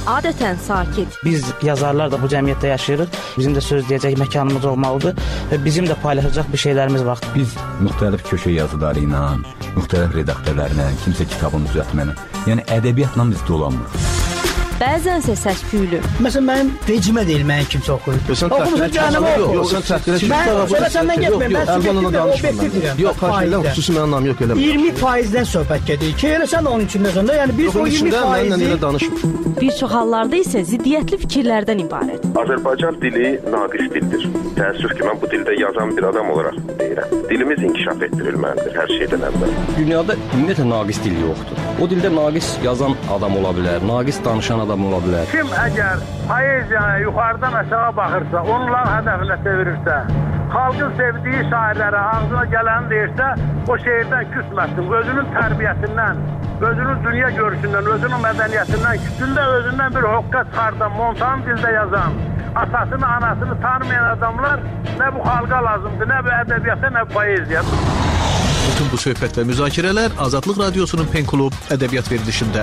adətən sakit. Biz yazarlar da bu cəmiyyətdə yaşayırıq. Bizim də söz deyəcək məkanımız olmalıdır və bizim də paylaşacaq bir şeylərimiz var. Biz müxtəlif köşə yazıları ilə, müxtəlif redaktörlərlə, kimsə kitabını düzəltməklə, yəni ədəbiyyatla biz dolanmırıq. Bəzənsə səs-küylü. Məsələn, mənim vecimə deyil, mənim kimsə oxuyur. Oxumusan cəhənnəmə oxuyur. Yox, sən təhqilə ki, Sonra səndən getməyim, mən subjektiv obyektiv deyirəm. Yox, karşılayla xüsusi mənim nam yox eləmə. 20%-dən söhbət gedir ki, elə sən də onun içində sonda, yəni biz o 20%-i... Bir çox hallarda isə ziddiyyətli fikirlərdən ibarət. Azərbaycan dili naqis dildir. Təəssüf ki, mən bu dildə yazan bir adam olaraq deyirəm. Dilimiz inkişaf etdirilməlidir hər şeydən əvvəl. Dünyada ümumiyyətlə naqis dil yoxdur. O dildə naqis yazan adam ola bilər, naqis danışan adam ola bilər. Kim əgər poeziyaya yuxarıdan aşağı baxırsa, onların hədəfinə çevirirsə, xalqın sevdiyi şairlərə ağzına gələni deyirsə, o şeirdən küsməsin, özünün tərbiyəsindən, özünün dünya görüşündən, özünün mədəniyyətindən küsün də özündən bir hoqqa çıxardan, montan dildə yazan, atasını, anasını tanımayan adamlar nə bu xalqa lazımdır, nə bu ədəbiyyata, nə bu poeziyaya. Bütün bu söhbət və müzakirələr Azadlıq Radiosunun Pen Klub ədəbiyyat verilişində.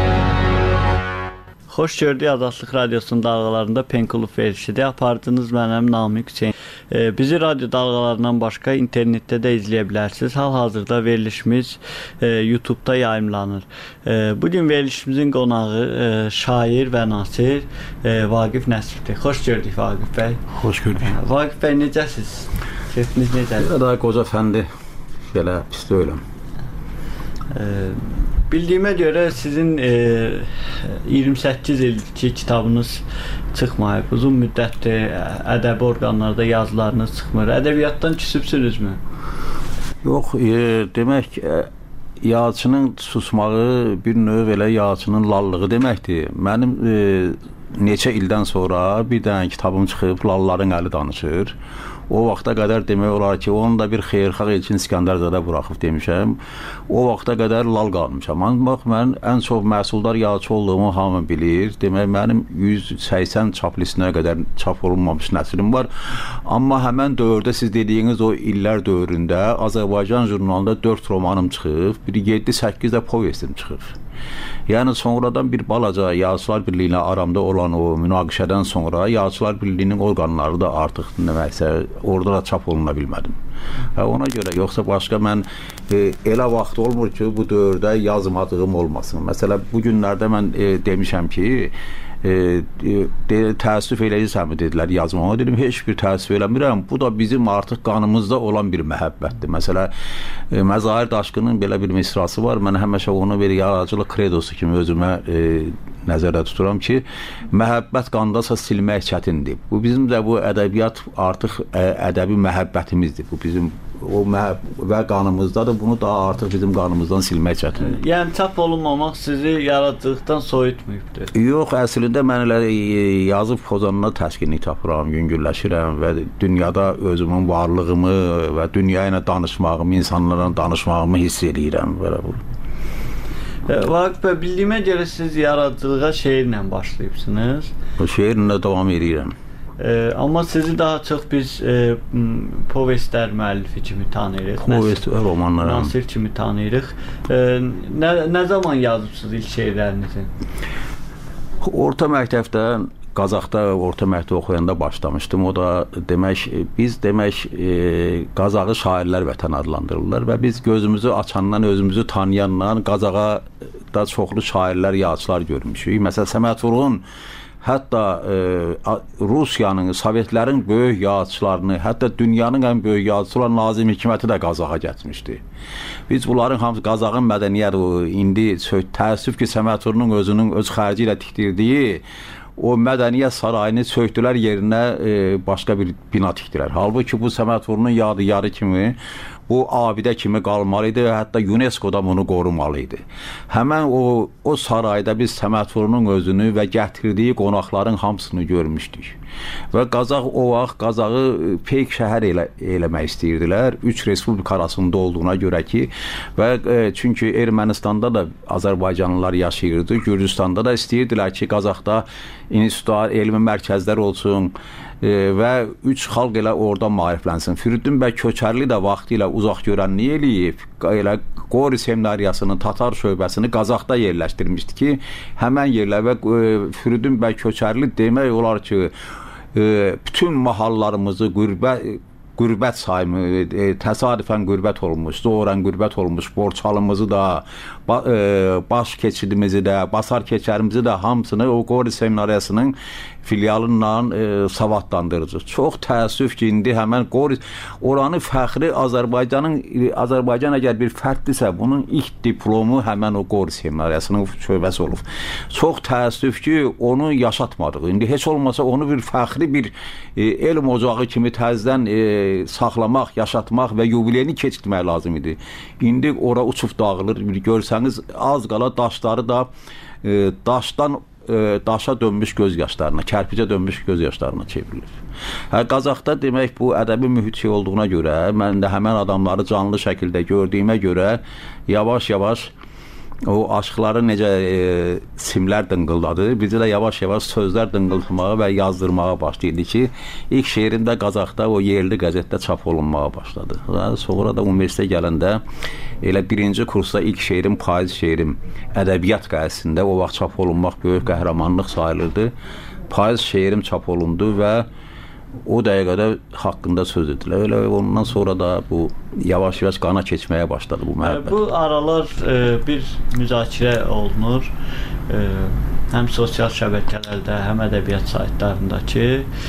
Xoş gördük Azadlıq Radiosunun dalğalarında Pen Klub verilişidir. Apardınız mənim Namiq Hüseyn. Bizi radyo dalğalarından başqa internetdə də izləyə bilərsiniz. Hal-hazırda verilişimiz YouTube'da yayımlanır. Bugün verilişimizin qonağı şair və nasir Vaqif Nəsirdir. Xoş gördük Vaqif bəy. Xoş gördük. Vaqif bəy necəsiz? Keyfiniz necədir? Daha qoca fəndi belə pis deyiləm. Bildiyimə görə sizin 28 ilki kitabınız çıxmayıb. Uzun müddətdir ədəbi orqanlarda yazılarınız çıxmır. Ədəbiyyatdan küsübsünüzmü? Yox, demək yazıçının susmağı bir növ elə yazıçının lallığı deməkdir. Mənim neçə ildən sonra bir dənə kitabım çıxıb, lalların əli danışır. O vaxta qədər demək olar ki, onu da bir xeyirxah Elçin İskəndərzadə buraxıb demişəm. O vaxta qədər lal qalmışam. Bax, mən ən çox məhsuldar yazıcı olduğumu hamı bilir. Demək, mənim 180 çap listinə qədər çap olunmamış nəsrim var. Amma həmən dövrdə siz dediyiniz o illər dövründə Azərbaycan jurnalında 4 romanım çıxıb, bir 7-8 də povestim çıxıb. Yəni sonradan bir balaca Yazıçılar Birliyinə aramda olan o münaqişədən sonra Yazıçılar Birliyinin orqanları da artıq deməksə orada da çap oluna bilmədim. Ona görə yoxsa başqa mən elə vaxt olmur ki, bu dövrdə yazmadığım olmasın. Məsələn, bu günlərdə mən demişəm ki, təəssüf eləyirsən mi dedilər yazmağa. Dedim, heç bir təəssüf eləmirəm. Bu da bizim artıq qanımızda olan bir məhəbbətdir. Məsələn, Məzahir Daşqının belə bir misrası var. Mən həmişə onu bir yaradıcılıq kredosu kimi özümə nəzərdə tuturam ki, məhəbbət qandasa silmək çətindir. Bu bizim də bu ədəbiyyat artıq ədəbi məhəbbətimizdir. Bu bizim və qanımızdadır. Bunu da artıq bizim qanımızdan silmək çətindir. Yəni çap olunmamaq sizi yaradıcılıqdan soyutmayıbdır. Yox, əslində mən elə yazıb pozanına təskinlik tapıram, yüngülləşirəm və dünyada özümün varlığımı və dünya ilə danışmağımı, insanlarla danışmağımı hiss edirəm. Vaqif bəy, bildiyimə görə siz yaradıcılığa şeirlə başlayıbsınız. Şeirlə davam edirəm. Amma sizi daha çox biz povestlər müəllifi kimi tanıyırıq. Povestlər, romanlar. Nasir kimi tanıyırıq. Nə zaman yazıbsınız ilk şeirlərinizi? Orta məktəbdə, Qazaxda orta məktəb oxuyanda başlamışdım. O da demək, biz Qazağı şairlər vətən adlandırırlar və biz gözümüzü açandan, özümüzü tanıyandan Qazağa da çoxlu şairlər, yazıçılar görmüşük. Məsələn, Səməd Vurğun hətta Rusiyanın, Sovetlərin böyük yazıçılarını, hətta dünyanın ən böyük yazıçılar Nazim Hikməti də Qazağa getmişdi. Biz bunların hamısı Qazağın mədəniyyəti, indi təəssüf ki, Səməd Vurğunun özünün öz xərci ilə tikdirdiyi o mədəniyyət sarayını söktülər, yerinə başqa bir bina tikdilər. Halbuki bu Səməd Vurğunun yadigarı kimi, bu abidə kimi qalmalı idi, hətta UNESCO-da bunu qorumalı idi. Həmən o sarayda biz Səməd Vurğunun özünü və gətirdiyi qonaqların hamısını görmüşdük. Və Qazaq o vaxt Qazağı peyk şəhər eləmək istəyirdilər, 3 respublika arasında olduğuna görə ki, və çünki Ermənistanda da Azərbaycanlılar yaşayırdı, Gürcüstanda da istəyirdilər ki, Qazaqda institutlar, elmi mərkəzlər olsun, və 3 xalq elə orada maariflənsin. Firidun bəy Köçərli də vaxtı ilə uzaq görənliyi eləyib, elə Qori seminariyasının Tatar şöbəsini Qazaxda yerləşdirmişdi ki, həmən yerlər və Firidun bəy Köçərli demək olar ki, bütün mahallarımızı qürbət sayımı, təsadüfən qürbət olmuş, doğrudan qürbət olmuş, Borçalımızı da, baş keçidimizi də, basar keçərimizi də hamısını o Qori seminariyasının filialınla savadlandırıcı. Çox təəssüf ki, indi həmən Qori, oranı fəxri Azərbaycan əgər bir fərddirsə, bunun ilk diplomu həmən o Qori seminariyasının şöbəsi olub. Çox təəssüf ki, onu yaşatmadıq. İndi heç olmasa onu bir fəxri bir elm ocağı kimi təzdən saxlamaq, yaşatmaq və yubileyini keçirtmək lazım idi. İndi ora uçub dağılır. Görsəniz, az qala daşları da daşdan daşa dönmüş göz yaşlarına, kərpicə dönmüş göz yaşlarına çevrilir. Qazaxda demək bu ədəbi mühit şey olduğuna görə, mən də həmən adamları canlı şəkildə gördüyümə görə yavaş-yavaş o aşıqları necə simlər dınqıldadı, bizi də yavaş-yavaş sözlər dınqıltmağa və yazdırmağa başlaydı ki, ilk şeirim də Qazaxda o yerli qəzetdə çap olunmağa başladı. Sonra da universitetə gələndə elə birinci kursda ilk şeirim, payız şeirim ədəbiyyat qəzetində o vaxt çap olunmaq böyük qəhrəmanlıq sayılırdı. Payız şeirim çap olundu və o dəqiqədə haqqında söz edilər. Elə ondan sonra da bu yavaş-yavaş qana keçməyə başladı bu məhəbbət. Bu aralar bir müzakirə olunur. Həm sosial şəbəkələrdə, həm ədəbiyyat saytlarında ki,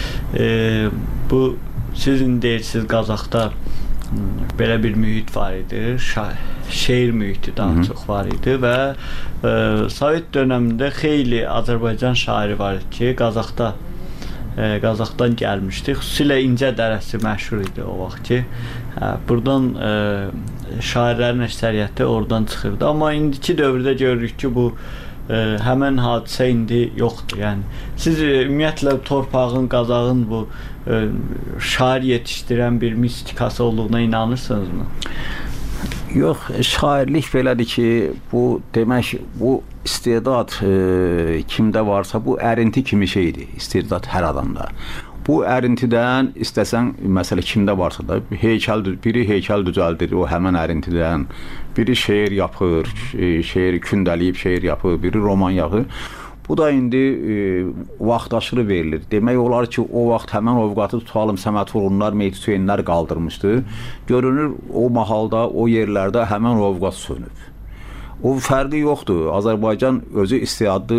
bu sizin deyirsiniz Qazaxda belə bir mühit var idi. Şeir mühiti daha çox var idi və Sovet dönəmində xeyli Azərbaycan şairi var idi ki, Qazaxdan gəlmişdi. Xüsusilə İncə Dərəsi məşhur idi o vaxt ki. Buradan şairlərin əksəriyyəti oradan çıxırdı. Amma indiki dövrdə görürük ki, bu həmən hadisə indi yoxdur. Yəni, siz ümumiyyətlə torpağın, Qazaxın bu şair yetişdirən bir mistikası olduğuna inanırsınızmı? Yox, şairlik belədir ki, bu demək, bu istedad kimdə varsa, bu ərinti kimi şeydir, istedad hər adamda. Bu ərintidən istəsən, məsələ kimdə varsa da, biri heykəl düzəldir o həmən ərintidən, biri şeir yapır, şeir kündəliyib şeir yapır, biri roman yapır. Bu da indi vaxtaşırı verilir. Demək olar ki, o vaxt həmən ovqatı tutalım, Səməd Vurğunlar, Mehdi Hüseynlər qaldırmışdı. Görünür, o mahalda, o yerlərdə həmən ovqat sönüb. O fərqi yoxdur. Azərbaycan özü istedadlı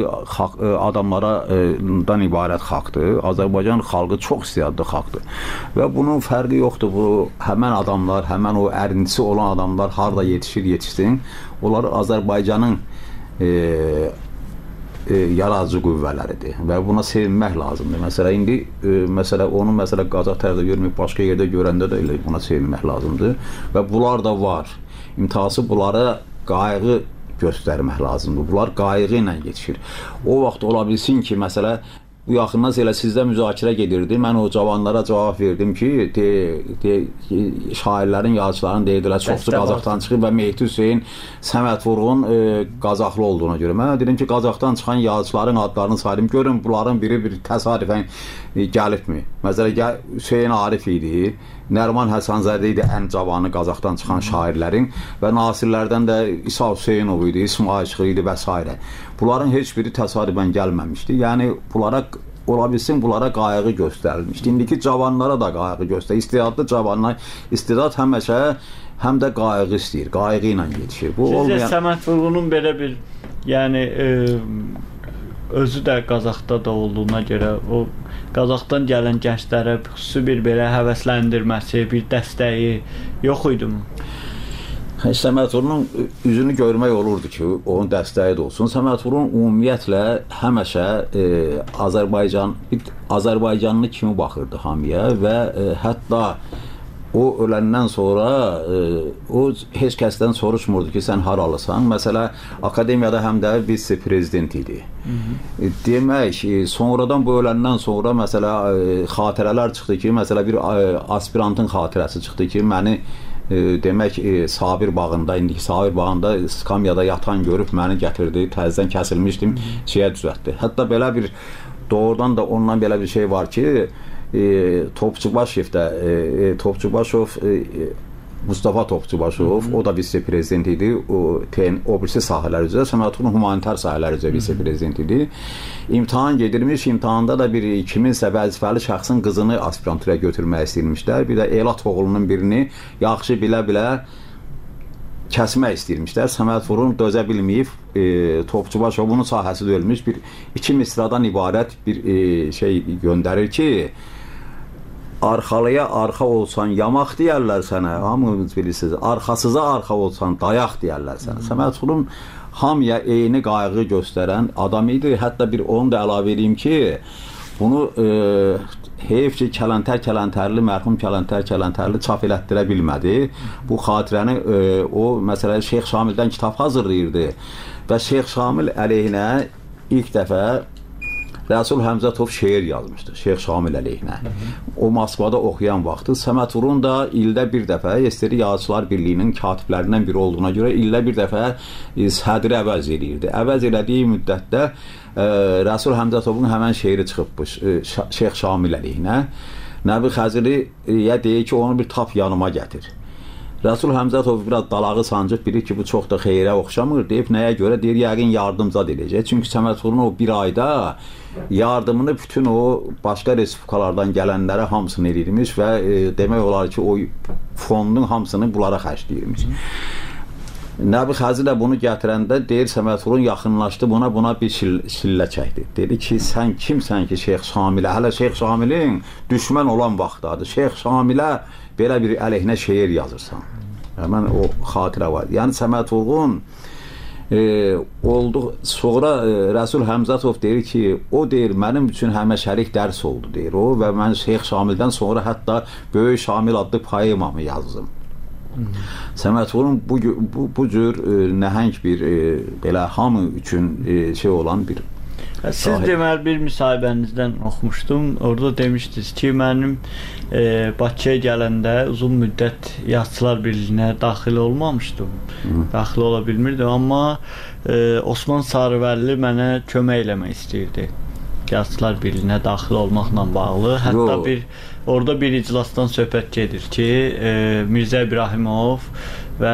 adamlardan ibarət xalqdır. Azərbaycan xalqı çox istedadlı xalqdır. Və bunun fərqi yoxdur. Bu həmən adamlar, həmən o ərintisi olan adamlar harda yetişsin, onları Azərbaycanın yaradıcı qüvvələridir və buna sevinmək lazımdır. Məsələ, indi onu Qazax tərəfdə görməyib, başqa yerdə görəndə də elə buna sevinmək lazımdır və bunlar da var. İmtihası bunlara qayğı göstərmək lazımdır. Bunlar qayğı ilə yetişir. O vaxt ola bilsin ki, məsələ, bu yaxından elə sizdə müzakirə gedirdi. Mən o cavanlara cavab verdim ki, şairlərin, yazıçıların deyirdilər, çoxsu Qazaxdan çıxıb və Mehdi Hüseyn, Səməd Vurğun Qazaxlı olduğuna görə. Mən dedim ki, Qazaxdan çıxan yazıçıların adlarını saydım. Görün, bunların biri bir təsadüfən gəlibmi? Məsələ, Hüseyn Arif idi, Nərman Həsənzadə idi ən cavanı Qazaxdan çıxan şairlərin və nasirlərdən də İsa Hüseynov idi, İsmail Şıxır idi və s. Bunların heç biri təsadüfən gəlməmişdi. Yəni, ola bilsin, bunlara qayğı göstərilmişdi. İndiki cavanlara da qayğı göstərir. İstedadlı cavanlar, istedad həməşə həm də qayğı istəyir, qayğı ilə yetişir. Sizcə Səməd Vurğunun belə bir, yəni, özü də Qazaxda da olduğuna görə o Qazaxdan gələn gənclərə xüsusi bir belə həvəsləndirməsi, bir dəstəyi yox idi mi? Səməd Vurğunun üzünü görmək olurdu ki, onun dəstəyi də olsun. Səməd Vurğun ümumiyyətlə həməşə Azərbaycanlı kimi baxırdı hamıya və hətta o öləndən sonra o heç kəsdən soruşmurdu ki, sən haralısan. Məsələ, akademiyada həm də vitse-prezident idi. Demək, sonradan bu öləndən sonra məsələ, xatirələr çıxdı ki, məsələ bir aspirantın xatirəsi çıxdı ki, məni demək, Sabir bağında, indiki Sabir bağında skamyada yatan görüb məni gətirdi, təzədən kəsilmişdim, şeyə düzəltdi. Hətta belə bir, doğrudan da ondan belə bir şey var ki, Topçubaşov Mustafa Topçubaşov, o da vitse-prezident idi. O birisi sahələr üzrə, Səməd Vurğun humanitar sahələr üzrə vitse-prezident idi. İmtahan gedirmiş, imtahanda da bir kiminsə vəzifəli şəxsin qızını aspiranturaya götürmək istəyirmişlər. Bir də Elat oğlunun birini yaxşı bilə-bilə kəsmək istəyirmişlər. Səməd Vurğun dözə bilməyib, Topçubaşovun sahəsi döyülmüş bir iki misradan ibarət bir şey göndərir ki, arxalıya arxa olsan yamaq deyərlər sənə, hamınız bilirsiniz, arxasıza arxa olsan dayaq deyərlər sənə. Səməd Vurğun hamıya eyni qayğı göstərən adam idi. Hətta bir onu da əlavə edeyim ki, bunu heyf ki, mərhum Kələntərli çap elətdirə bilmədi. Bu xatirəni o, məsələn, Şeyx Şamildən kitab hazırlayırdı və Şeyx Şamil əleyhinə ilk dəfə Rəsul Həmzətov şeir yazmışdı, Şeyx Şamil əleyhinə. O Moskvada oxuyan vaxtı Səməd Vurğun da ildə bir dəfə SSR Yazıçılar Birliyinin katiblərindən biri olduğuna görə ildə bir dəfə sədri əvəz edirdi. Əvəz elədiyi müddətdə Rəsul Həmzətovun həmən şeiri çıxıbmış Şeyx Şamil əleyhinə. Nəbi Xəziriyə deyir ki, onu bir tap yanıma gətir. Rəsul Həmzətov biraz dalağı sancıb, bilir ki, bu çox da xeyrə oxşamır, deyib nəyə görə? Deyir, yəqin yardımcad edəcək. Çünki Səməd Vurğun o bir ayda yardımını bütün o başqa respublikalardan gələnlərə hamısını edirmiş və demək olar ki, o fondun hamısını bunlara xərcləyirmiş. Nəbi Xəzirə bunu gətirəndə deyir, Səməd Vurğun yaxınlaşdı, buna bir şillə çəkdi. Dedi ki, sən kimsən ki, Şeyx Şamilə, hələ Şeyx Şamilin düşmən olan vaxtdadır, Şeyx Şamilə belə bir əleyhinə şeir yazırsan. Həmən o xatirə var. Yəni Səməd Vurğun oldu. Sonra Rəsul Həmzətov deyir ki, o deyir, mənim üçün həməşərik dərs oldu, deyir o, və mən Şeyx Şamildən sonra hətta Böyük Şamil adlı poemamı yazdım. Səməd Vurğun bu cür nəhəng bir belə hamı üçün şey olan bir Siz deməli bir müsahibənizdən oxumuşdum. Orada demişdiniz ki, mənim Bakıya gələndə uzun müddət Yazıçılar Birliyinə daxil olmamışdım. Daxil ola bilmirdim, amma Osman Sarıvəlli mənə kömək eləmək istəyirdi. Yazıçılar Birliyinə daxil olmaqla bağlı. Hətta orada bir iclasdan söhbət gedir ki, Mirzə İbrahimov və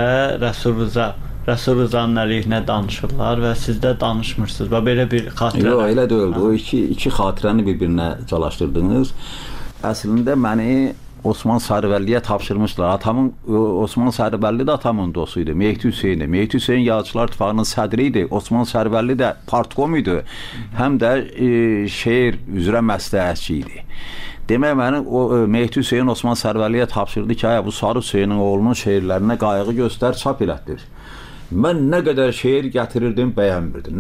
Rəsul Rızanın əleyhinə danışırlar və siz də danışmırsınız və belə bir xatirə. Yox, elə deyildi. O iki xatirəni bir-birinə calaşdırdınız. Əslində məni Osman Sarıvəlliyə tapşırmışlar. Osman Sarıvəlli də atamın dostuydu. Mehdi Hüseyn. Mehdi Hüseyn Yazıçılar İttifaqının sədri idi. Osman Sarıvəlli də partkom idi. Həm də şeir üzrə məsləhətçi idi. Demək, Mehdi Hüseyn Osman Sarıvəlliyə tapşırdı ki, bu Sarı Hüseynin oğlunun şeirlərinə qayğı göstər, çap elətdir. Mən nə qədər şeir gətirirdim, bəyənmirdi.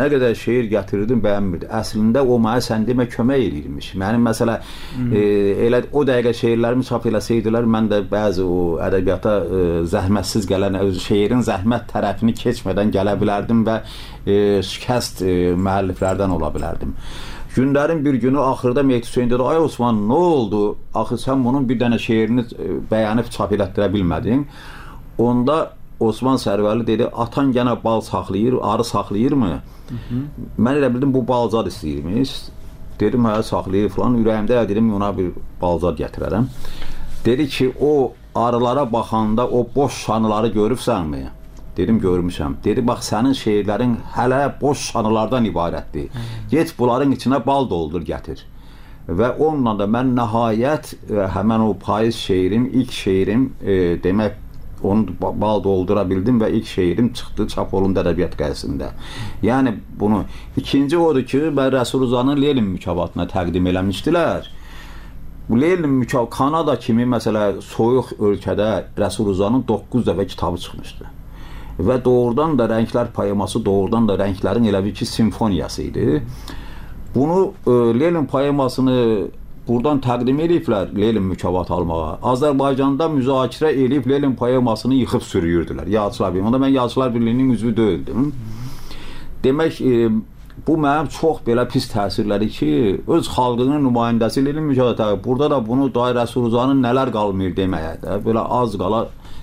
Əslində o mənə sən demə kömək edirmiş. Mənim məsələ elə o dəqiqə şeirlərimi çap eləsəydilər, mən də bəzi o ədəbiyyata zəhmətsiz gələn, şeirin zəhmət tərəfini keçmədən gələ bilərdim və şikəst müəlliflərdən ola bilərdim. Günlərin bir günü axırda Mehdi Hüseyn dedi, ay Osman, nə oldu? Axı sən bunun bir dənə şeirini bəyənib çap elətdirə bilmədin. Onda Osman Sarıvəlli dedi, atan gənə bal saxlayır, arı saxlayırmı? Mən elə bildim, bu balzad istəyirmiş. Dedim, hə, saxlayır falan. Ürəyimdə dedim, ona bir balzad gətirərəm. Dedi ki, o arılara baxanda o boş şanıları görübsənmi? Dedim, görmüşəm. Dedi, bax, sənin şeirlərin hələ boş şanılardan ibarətdir. Get, bunların içinə bal doldur, gətir. Və onunla da mən nəhayət həmən o payız şeirim, ilk şeirim, demək, onu bal doldura bildim və ilk şeirim çıxdı çap olundu ədəbiyyat qəzetində. Yəni bunu ikinci odur ki, mən Rəsul Rızanın Lenin mükafatına təqdim eləmişdilər. Bu Lenin Kanada kimi məsələ soyuq ölkədə Rəsul Rızanın 9 dəfə kitabı çıxmışdı. Və doğrudan da Rənglər poeması doğrudan da rənglərin elə bir ki simfoniyası idi. Bunu Lenin poemasını buradan təqdim ediblər Lenin mükafatı almağa. Azərbaycanda müzakirə edib Lenin poemasını yıxıb sürüyürdülər. Yazıçılar Birliyi. Onda mən Yazıçılar Birliyinin üzvü deyildim. Demək, bu mənim çox belə pis təsirləri ki, öz xalqının nümayəndəsi Lenin mükafatı. Burada da bunu Rəsul Rızanın nələr qalmır deməyə də, belə az qala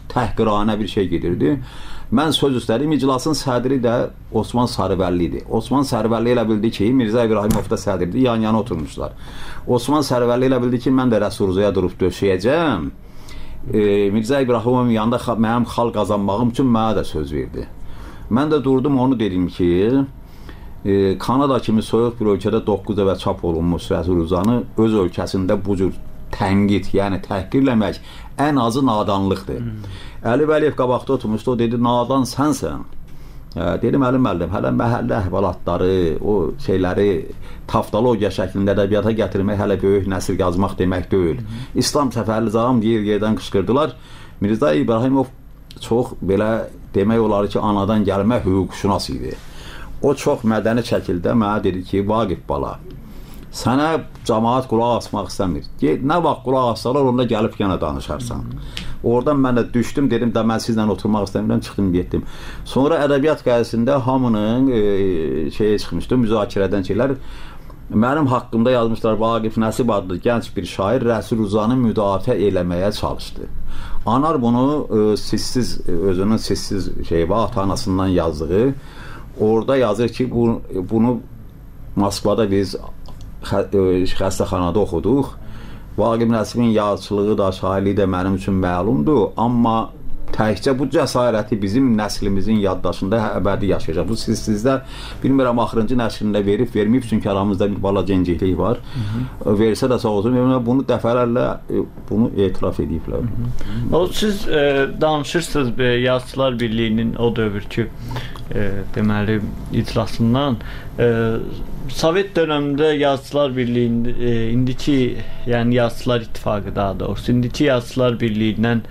təhqirana bir şey gedirdi. Mən söz üstədim, iclasın sədri də Osman Sarıvəlli idi. Osman Sarıvəlli elə bildi ki, Mirzə İbrahimov da sədrdir, yan-yana oturmuşlar. Osman Sarıvəlli elə bildi ki, mən də Rəsuluzaya durub döşəyəcəm. Mirzə İbrahimovun yanında mənim xal qazanmağım üçün mənə də söz verdi. Mən də durdum, onu dedim ki, Kanada kimi soyuq bir ölkədə 9 dəfə çap olunmuş Rəsuluzanı öz ölkəsində bu cür tənqid, yəni təhqirləmək ən azı nadanlıqdır. Əli Vəliyev qabaqda oturmuşdu, o dedi, nadan sənsən. Dedim, Əli müəllim, hələ məhəllə əhvalatları, o şeyləri taftologiya şəklində ədəbiyyata gətirmək hələ böyük nəsil yazmaq demək deyil. İslam Səfərlizadəm yer-yerdən qışqırdılar. Mirzə İbrahimov çox belə demək olar ki, anadan gəlmə hüquqşünas idi. O çox mədəni şəkildə mənə dedi ki, Vaqif bala, sənə cəmaat qulaq asmaq istəmir. Nə vaxt qulaq assalar, onda gəlib yenə danışarsan. Oradan mən də düşdüm, dedim də mən sizlə oturmaq istəmirəm, çıxdım, getdim. Sonra ədəbiyyat qəzetində hamının çıxmışdı, müzakirədən şeylər. Mənim haqqımda yazmışlar, Vaqif Nəsib adlı gənc bir şair Rəsuluzanı müdafiə eləməyə çalışdı. Anar bunu sizsiz, özünün sizsiz şeyi var, ata-anasından yazdığı. Orada yazır ki, bunu Moskvada biz xəstəxanada oxuduq. Vaqif Nəsibin yazıçılığı da, şairliyi də mənim üçün məlumdur. Amma təkcə bu cəsarəti bizim nəslimizin yaddaşında əbədi yaşayacaq. Bu sizdə, bilmirəm, axırıncı nəslində verib, verməyib, çünki aramızda bir balaca inciklik var. Versə də sağ olsun, bunu dəfələrlə bunu etiraf ediblər. Siz danışırsınız Yazıçılar Birliyinin o dövrki deməli iclasından. Sovet dövründə Yazıçılar Birliyinin indiki, yəni Yazıçılar İttifaqı daha doğrusu, indiki Yazıçılar Birliyindən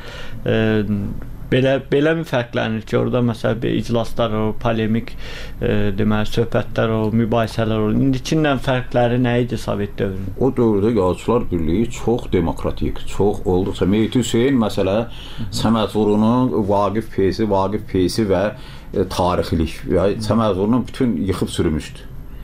belə mi fərqlənir ki, orada məsələn iclaslar o, polemik deməli söhbətlər o, mübahisələr o, indikindən fərqləri nə idi Sovet dövrünün? O dövrdə Yazıçılar Birliyi çox demokratik, çox olduqca. Mehdi Hüseyn məsələ Səməd Vurunun Vaqif Peysi və tarixilik və Səməd Vurunun bütün yıxıb sürmüşdü.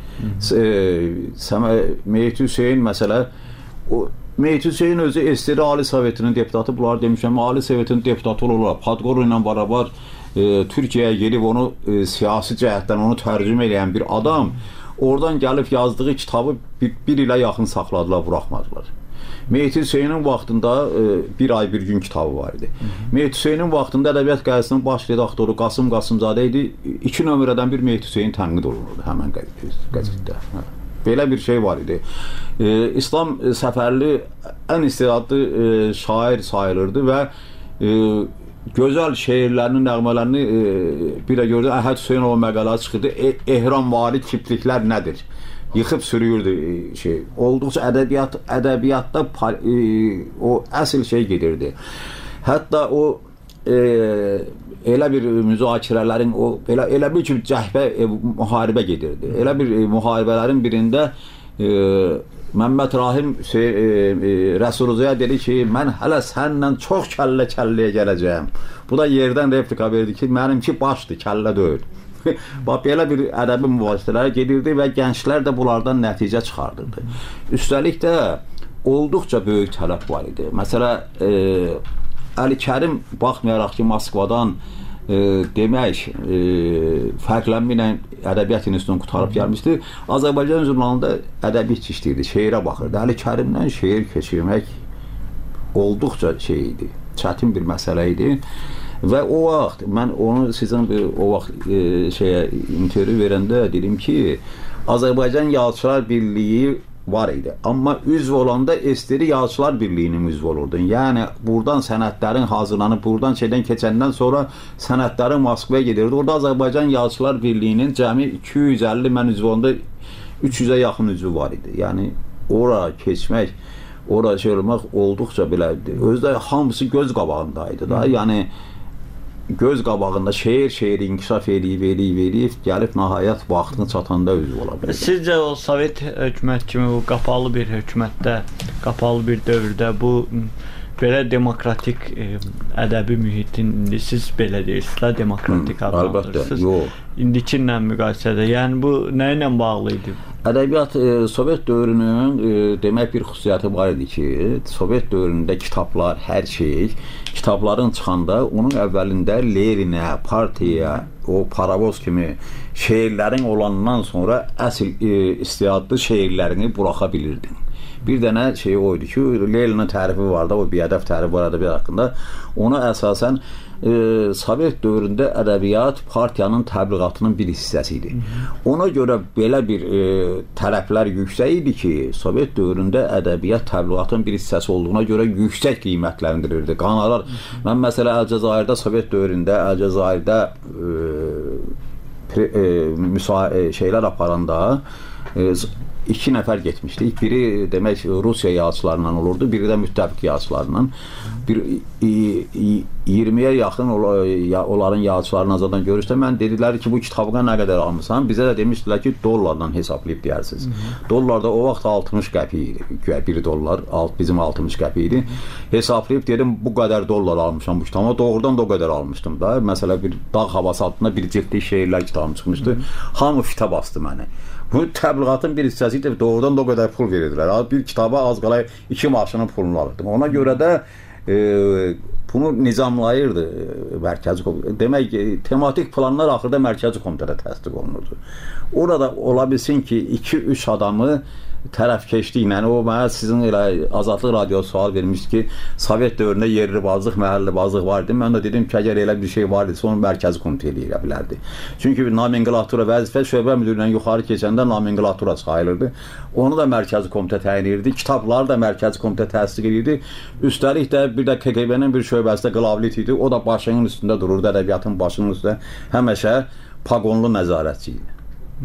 Mehdi Hüseyn məsələ Mehdi Hüseyn özü SSR Ali Sovetinin deputatı, bunlar demişəm, Ali Sovetinin deputatı olurlar. Podgor ilə beraber Türkiyəyə gelib onu siyasi cəhətdən onu tərcümə edən bir adam oradan gəlib yazdığı kitabı bir ilə yaxın saxladılar, buraxmadılar. Mehdi Hüseynin vaxtında bir ay bir gün kitabı var idi. Mehdi Hüseynin vaxtında Ədəbiyyat Qəzetinin baş redaktoru Qasım Qasımzadə idi. 2 nömrədən bir Mehdi Hüseyin tənqid olunurdu həmən qəzetdə. Belə bir şey var idi. İslam Səfərli ən istedadlı şair sayılırdı və gözəl şeirlərinin, nəğmələrini bir də gördü. Əhəd Hüseynova məqalə çıxırdı. Ehramvari kipliklər nədir? Yıxıb sürüyürdü şey. Olduqca ədəbiyyatda o əsl şey gedirdi. Hətta o elə bir müzakirələrin elə bir ki cəhbə müharibə gedirdi. Elə bir müharibələrin birində Məmməd Rahim Rəsuluzaya dedi ki, mən hələ sənlə çox kəllə-kəlləyə gələcəyəm. Bu da yerdən replika verdi ki, mənimki başdır, kəllə deyil. Belə bir ədəbi mübahisələr gedirdi və gənclər də bunlardan nəticə çıxardırdı. Üstəlik də olduqca böyük tələb var idi. Məsələn, Əli Kərim baxmayaraq ki, Moskvadan demək fərqlənməklə Ədəbiyyat İnstitutunu qutarıb gəlmişdi. Azərbaycan jurnalında ədəbiyyat işləyirdi, şeirə baxırdı. Əli Kərimlə şeir keçirmək olduqca şey idi, çətin bir məsələ idi. Və o vaxt, mən onu sizin o vaxt intervyu verəndə dedim ki, Azərbaycan Yazıçılar Birliyi var idi. Amma üzv olanda SSR Yazıçılar Birliyinin üzv olurdu. Yəni, buradan sənədlərin hazırlanıb, buradan şeydən keçəndən sonra sənədlərin Moskvaya gedirdi. Orada Azərbaycan Yazıçılar Birliyinin cəmi 250, mən üzv olanda 300-ə yaxın üzvü var idi. Yəni, ora keçmək, ora şey olmaq olduqca belədir. Özdə hamısı göz qabağındaydı da. Yəni, göz qabağında şeir inkişaf eləyib, gəlib nəhayət vaxtını çatanda üzv ola bilər. Sizcə o Sovet hökumət kimi bu qapalı bir hökumətdə, qapalı bir dövrdə bu belə demokratik ədəbi mühitin, indi siz belə deyirsiniz, demokratik adlandırırsınız. İndiki ilə müqayisədə, yəni bu nə ilə bağlı idi? Ədəbiyyat Sovet dövrünün demək bir xüsusiyyəti var idi ki, Sovet dövründə kitablar, hər şey, kitabların çıxanda onun əvvəlində Leninə, partiyaya, o paravoz kimi şeirlərin olandan sonra əsl istedadlı şeirlərini buraxa bilirdin. Bir dənə şey o idi ki, Leninin tərifi var da, o biədəf tərifi var ədəbiyyat haqqında. Ona əsasən Sovet dövründə ədəbiyyat partiyanın təbliğatının bir hissəsi idi. Ona görə belə bir tələblər yüksək idi ki, Sovet dövründə ədəbiyyat təbliğatın bir hissəsi olduğuna görə yüksək qiymətləndirirdi. Qanalar. Mən məsələ Əlcəzairdə, Sovet dövründə Əlcəzairdə şeylər aparanda 2 nəfər getmişdik. Biri demək Rusiya yazıçılarından olurdu, biri də müttəfiq yazıçılarından. 20-yə yaxın onların yazıçılarını azadan görüşdə mən dedilər ki, bu kitabına nə qədər almısan? Bizə də demişdilər ki, dollardan hesablayıb deyirsiniz. Dollar da o vaxt 60 qəpik idi. 1 dollar, bizim 60 qəpik idi. Hesablayıb dedim, bu qədər dollar almışam bu kitabı. Doğrudan da o qədər almışdım da. Məsələ bir dağ havası altında bir ciltli şeirlər kitabım çıxmışdı. Hamı fitə bastı məni. Bu təbliğatın bir hissəsi də doğrudan da o qədər pul verirdilər. Bir kitaba az qala 2 maaşının pulunu alırdım. Ona görə də bunu nizamlayırdı mərkəzi komitə. Demək, tematik planlar axırda mərkəzi komitədə təsdiq olunurdu. Orada ola bilsin ki, 2-3 adamı tərəfkeşliklə, o mənə sizin elə Azadlıq radiosu sual vermişdi ki, Sovet dövründə yerli bazlıq, məhəlli bazlıq var idi. Mən də dedim ki, əgər elə bir şey var idisə, onu mərkəzi komitə eləyə bilərdi. Çünki nomenklatura vəzifə şöbə müdürlüyündən yuxarı keçəndə nomenklatura sayılırdı. Onu da mərkəzi komitə təyin edirdi. Kitabları da mərkəzi komitə təsdiq edirdi. Üstəlik də bir də KGB-nin bir şöbəsi də qlavlit idi. O da başının üstündə dururdu, ədəbiyyatın başının üstündə. Həmişə paqonlu nəzarətçi idi.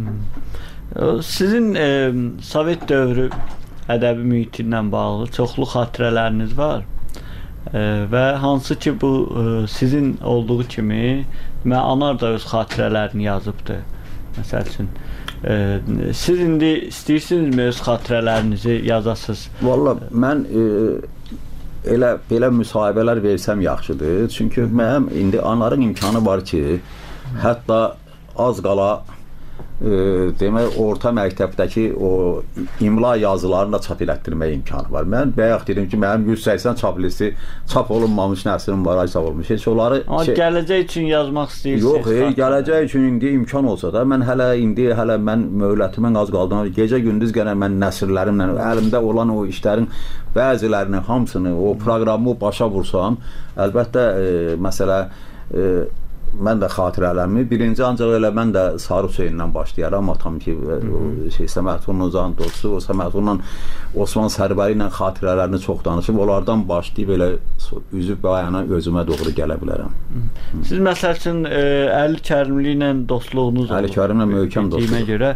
Sizin Sovet dövrü ədəbi mühitindən bağlı çoxlu xatirələriniz var və hansı ki bu sizin olduğu kimi Anar da öz xatirələrini yazıbdır. Məsəl üçün siz indi istəyirsinizmi öz xatirələrinizi yazasınız? Valla mən elə belə müsahibələr versəm yaxşıdır. Çünki mənim indi Anarın imkanı var ki, hətta az qala demək, orta məktəbdəki o imla yazılarını da çap elətdirmək imkanı var. Mən bayaq dedim ki, mənim 180 çap listi çap olunmamış nəsrim var, çap olmuş. Heç onları... Amma gələcək üçün yazmaq istəyirsiniz? Yox, gələcək üçün indi imkan olsa da, mən hələ mən möhlətimin az qaldığını, gecə-gündüz gənə mən nəsrlərimlə, əlimdə olan o işlərin bəzilərini, hamısını, o proqramı başa vursam, əlbəttə, məsələ, mən də xatirələrimi, birinci ancaq elə mən də Sarı Hüseyndən başlayaram, atam ki, Səməhdunun can dostu, o Səməhdunla Osman Sərbəri ilə xatirələrini çox danışıb, onlardan başlayıb elə üzüb bayana özümə doğru gələ bilərəm. Siz məsəl üçün Əli Kərimli ilə dostluğunuz olub. Əli Kərimlə möhkəm dostluq. Görə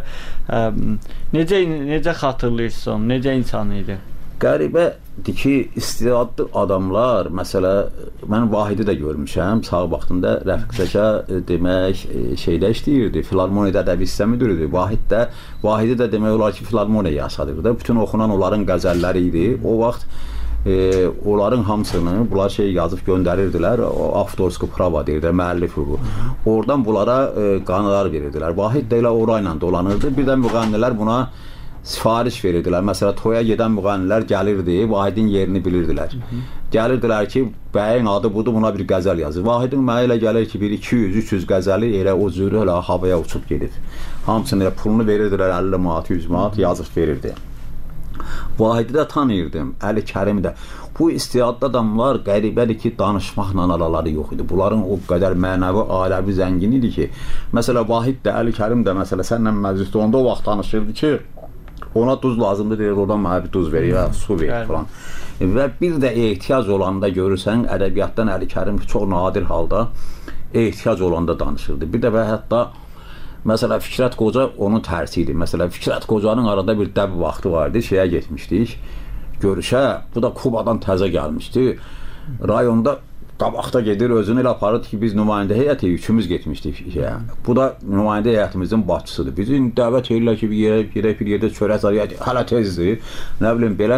necə xatırlayırsınız onu, necə insan idi? Qəribədir ki, istedadlı adamlar, məsələ, mən Vahidi də görmüşəm, sağ vaxtında Rəfiq Zəka demək, şeydə işləyirdi, filarmoniyada ədəbi hissə müdürüdür. Vahidi də demək olar ki, filarmoniya yaşadırdı. Bütün oxunan onların qəzəlləri idi. O vaxt onların hamısını bunlar yazıb göndərirdilər, avtorski prava deyirdi, müəllif hüququ. Oradan bunlara qanalar verirdilər. Vahid də elə orayla dolanırdı. Bir də müğənnilər buna sifariş verirdilər. Məsələn, toya gedən müğənnilər gəlirdi, Vahidin yerini bilirdilər. Gəlirdilər ki, bəyin adı budur, buna bir qəzəl yazır. Vahidin mənə elə gəlir ki, bir 200-300 qəzəli elə o cürü elə havaya uçub gedir. Hamısını pulunu verirdilər, 50 manat, 100 manat yazıb verirdi. Vahidi də tanıyırdım, Əli Kərimi də. Bu istedadlı adamlar qəribədir ki, danışmaqla araları yox idi. Bunların o qədər mənəvi, aləvi zəngin idi ki, məsələ Vahid də, Əli Kərim də, məsələ sənlə məclisdə onda o vaxt tanışırdı ki, ona duz lazımdır, deyir, oradan mənə bir duz verir, su verir falan. Və bir də ehtiyac olanda görürsən, ədəbiyyatdan Əli Kərim çox nadir halda ehtiyac olanda danışırdı. Bir də və hətta, məsələ Fikrət Qoca onun tərsi idi. Məsələ Fikrət Qocanın arada bir dəb vaxtı vardı, şeyə getmişdik, görüşə, bu da Kubadan təzə gəlmişdi. Rayonda qabaqda gedir, özünü elə aparır ki, biz nümayəndə heyəti üçümüz getmişdik. Bu da nümayəndə heyətimizin başçısıdır. Bizi dəvət edirlər ki, bir yerdə çörək zarıyaq, hələ tezdir. Nə bilim, belə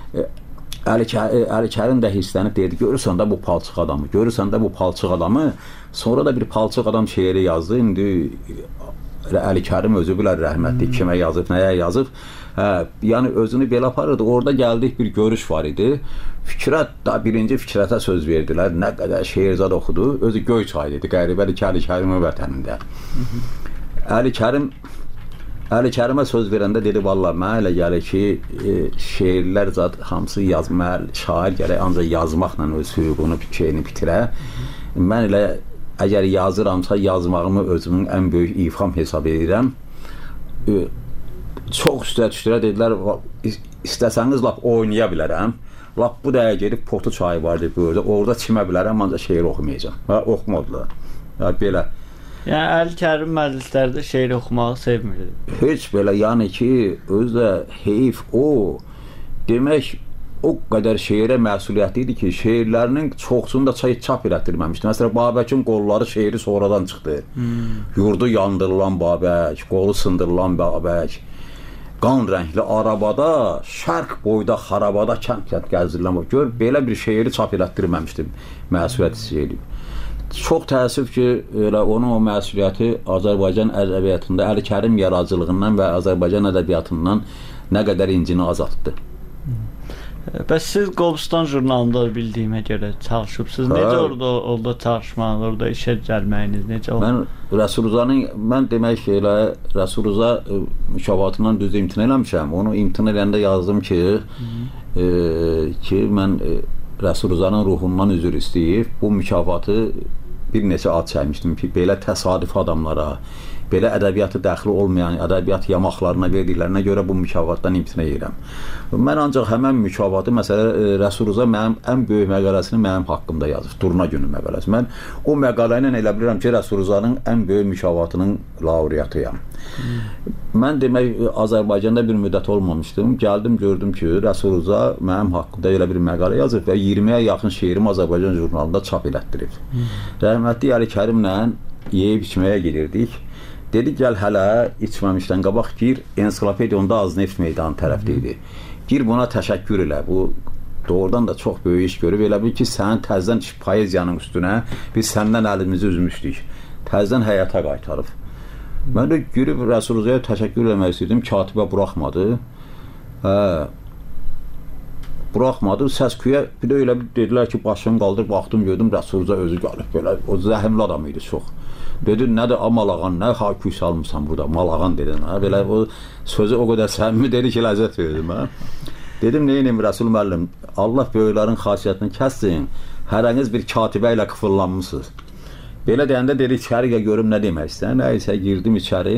Əli Kərim də hirslənib deyirdi, görürsən də bu palçıq adamı, görürsən də bu palçıq adamı. Sonra da bir palçıq adam şeiri yazdı. İndi Əli Kərim özü bilər rəhmətli kimə yazıb, nəyə yazıb. Yəni özünü belə aparırdı. Orada gəldik, bir görüş var idi. Birinci Fikrətə söz verdilər. Nə qədər şeirzad oxudu. Özü Göyçay idi. Qəribədir ki, Əli Kərimin vətənində. Əli Kərimə söz verəndə dedi, vallahi mənə elə gəlir ki, şeirlər zat hamısı yazmalı, şair gərək ancaq yazmaqla öz hüququnu, şeyini bitirə. Mən elə əgər yazıramsa, yazmağımı özümün ən böyük ifham hesab edirəm. Çox üstə dedilər, istəsəniz lap oynaya bilərəm. Lap bu dəqiqə gedib Potu çayı vardı burada, orada çimə bilərəm, ancaq şeir oxumayacam. Oxumadılar. Belə. Yəni Əli Kərim məclislərdə şeir oxumağı sevmirdi. Heç belə, yəni ki, özü heyf o, demək o qədər şeirə məsuliyyəti idi ki, şeirlərinin çoxsunu da çap elətdirməmişdi. Məsələn, Babəkin qolları şeiri sonradan çıxdı. Yurdu yandırılan Babək, qolu sındırılan Babək, qan rəngli arabada, şərq boyda xarabada kənd gəzirilən, gör, belə bir şeiri çap elətdirməmişdi məsuliyyəti şeiri. Çox təəssüf ki, onun o məsuliyyəti Azərbaycan ədəbiyyatında Əli Kərim yaradıcılığından və Azərbaycan ədəbiyyatından nə qədər incini azaltdı. Bəs siz Qobustan jurnalında bildiyimə görə çalışıbsınız. Necə orada çalışmanız, orada işə gəlməyiniz necə oldu? Mən Rəsuluzanın, demək ki, Rəsuluza mükafatından düz imtina eləmişəm. Onu imtina eləyəndə yazdım ki, mən Rəsuluzanın ruhundan üzr istəyib, bu mükafatı bir neçə ad çəkmişdim ki, belə təsadüfi adamlara, belə ədəbiyyatı dəxli olmayan, ədəbiyyat yamaqlarına verdiklərinə görə bu mükafatdan imtina edirəm. Mən ancaq həmən mükafatı, məsələn, Rəsuluza mənim ən böyük məqaləsini mənim haqqımda yazıb, Durna günü məqaləsi. Mən o məqalə ilə elə bilirəm ki, Rəsuluzanın ən böyük mükafatının laureatıyam. Mən demək, Azərbaycanda bir müddət olmamışdım. Gəldim, gördüm ki, Rəsuluza mənim haqqımda elə bir məqalə yazıb və 20-yə yaxın şeirimi Azərbaycan jurnalında çap elətdirib. Rəhmətli Əli Kərimlə yeyib içməyə gedirdik. Dedi, gəl hələ içməmişdən qabaq gir, ensiklopediya onda az neft meydanı tərəfdə idi. Gir buna təşəkkür elə, bu doğrudan da çox böyük iş görüb, elə bil ki, sənin təzdən poeziyanın üstünə biz səndən əlimizi üzmüşdük, təzdən həyata qaytarıb. Mən də girib Rəsuluzaya təşəkkür eləmək istəyirdim, katibə buraxmadı. Buraxmadı, səs-küyə bir də elə dedilər ki, başını qaldırıb, baxdım, gördüm, Rəsuluza özü qalib, belə, o zəhimli adam idi çox. Dedi, nədir, malağan, nə hakü salmışsan burada, malağan dedin, belə o sözü o qədər səmimi dedi ki, ləzzət verdim. Dedim, neyiniyim Rəsul müəllim, Allah böyüklərin xasiyyətini kəssin, hərəniz bir katibə ilə qıfırlanmışsınız. Belə deyəndə dedi, içəri görüm nə demək istəyən, nəysə girdim içəri,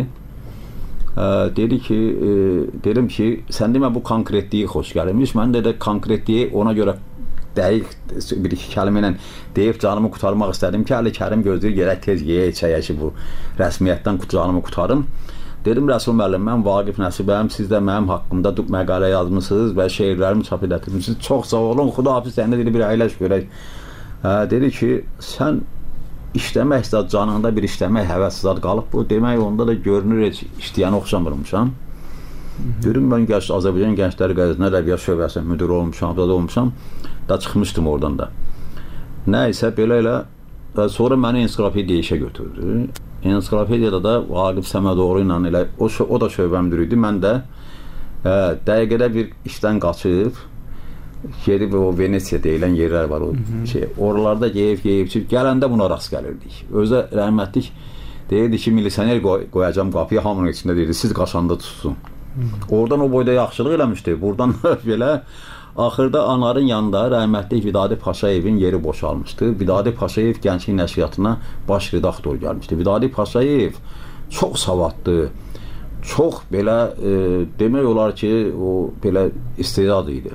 dedi ki, dedim ki, sən demə bu konkretliyi xoş gəlirmiş, mən də konkretliyi ona görə dəqiq bir iki kəlmə ilə deyib canımı qutarmaq istədim ki, Əli Kərim gözləyir, gerək tez yeyə içəyə ki, bu rəsmiyyətdən canımı qutarım. Dedim, Rəsul müəllim, mən Vaqif Nəsibəm, siz də mənim haqqımda məqalə yazmışsınız və şeirlərimi çap edətmişsiniz. Çox sağ olun, xudahafiz səndə dedi, bir əyləş görək. Dedi ki, sən işləmək zad, canında bir işləmək həvəsi zad qalıb bu, demək onda da görünür, heç işləyəni oxşamırmışam. Dedim, mən Azərbaycan Gəncləri Qəzetinin ədəbiyyat şöbəsinin müdürü olmuşam, da çıxmışdım oradan da. Nəysə, belə elə, sonra məni ensiklopediya işə götürdü. Ensiklopediyada da Vaqif Səmədoğlu ilə elə, o da şöbə müdürü idi, mən də dəqiqədə bir işdən qaçıb, gedib o Venesiya deyilən yerlər var, oralarda yeyib, gələndə buna rast gəlirdik. Özə rəhmətlik deyirdi ki, milisioner qoyacam qapıya, hamının içində deyirdi, siz qaçanda tutsun. Oradan o boyda yaxşılıq eləmişdi, buradan belə. Axırda Anarın yanında rəhmətlik Vidadi Paşayevin yeri boşalmışdı. Vidadi Paşayev Gənclik Nəşriyyatına baş redaktor gəlmişdi. Vidadi Paşayev çox savadlı, çox belə demək olar ki, o belə istedad idi.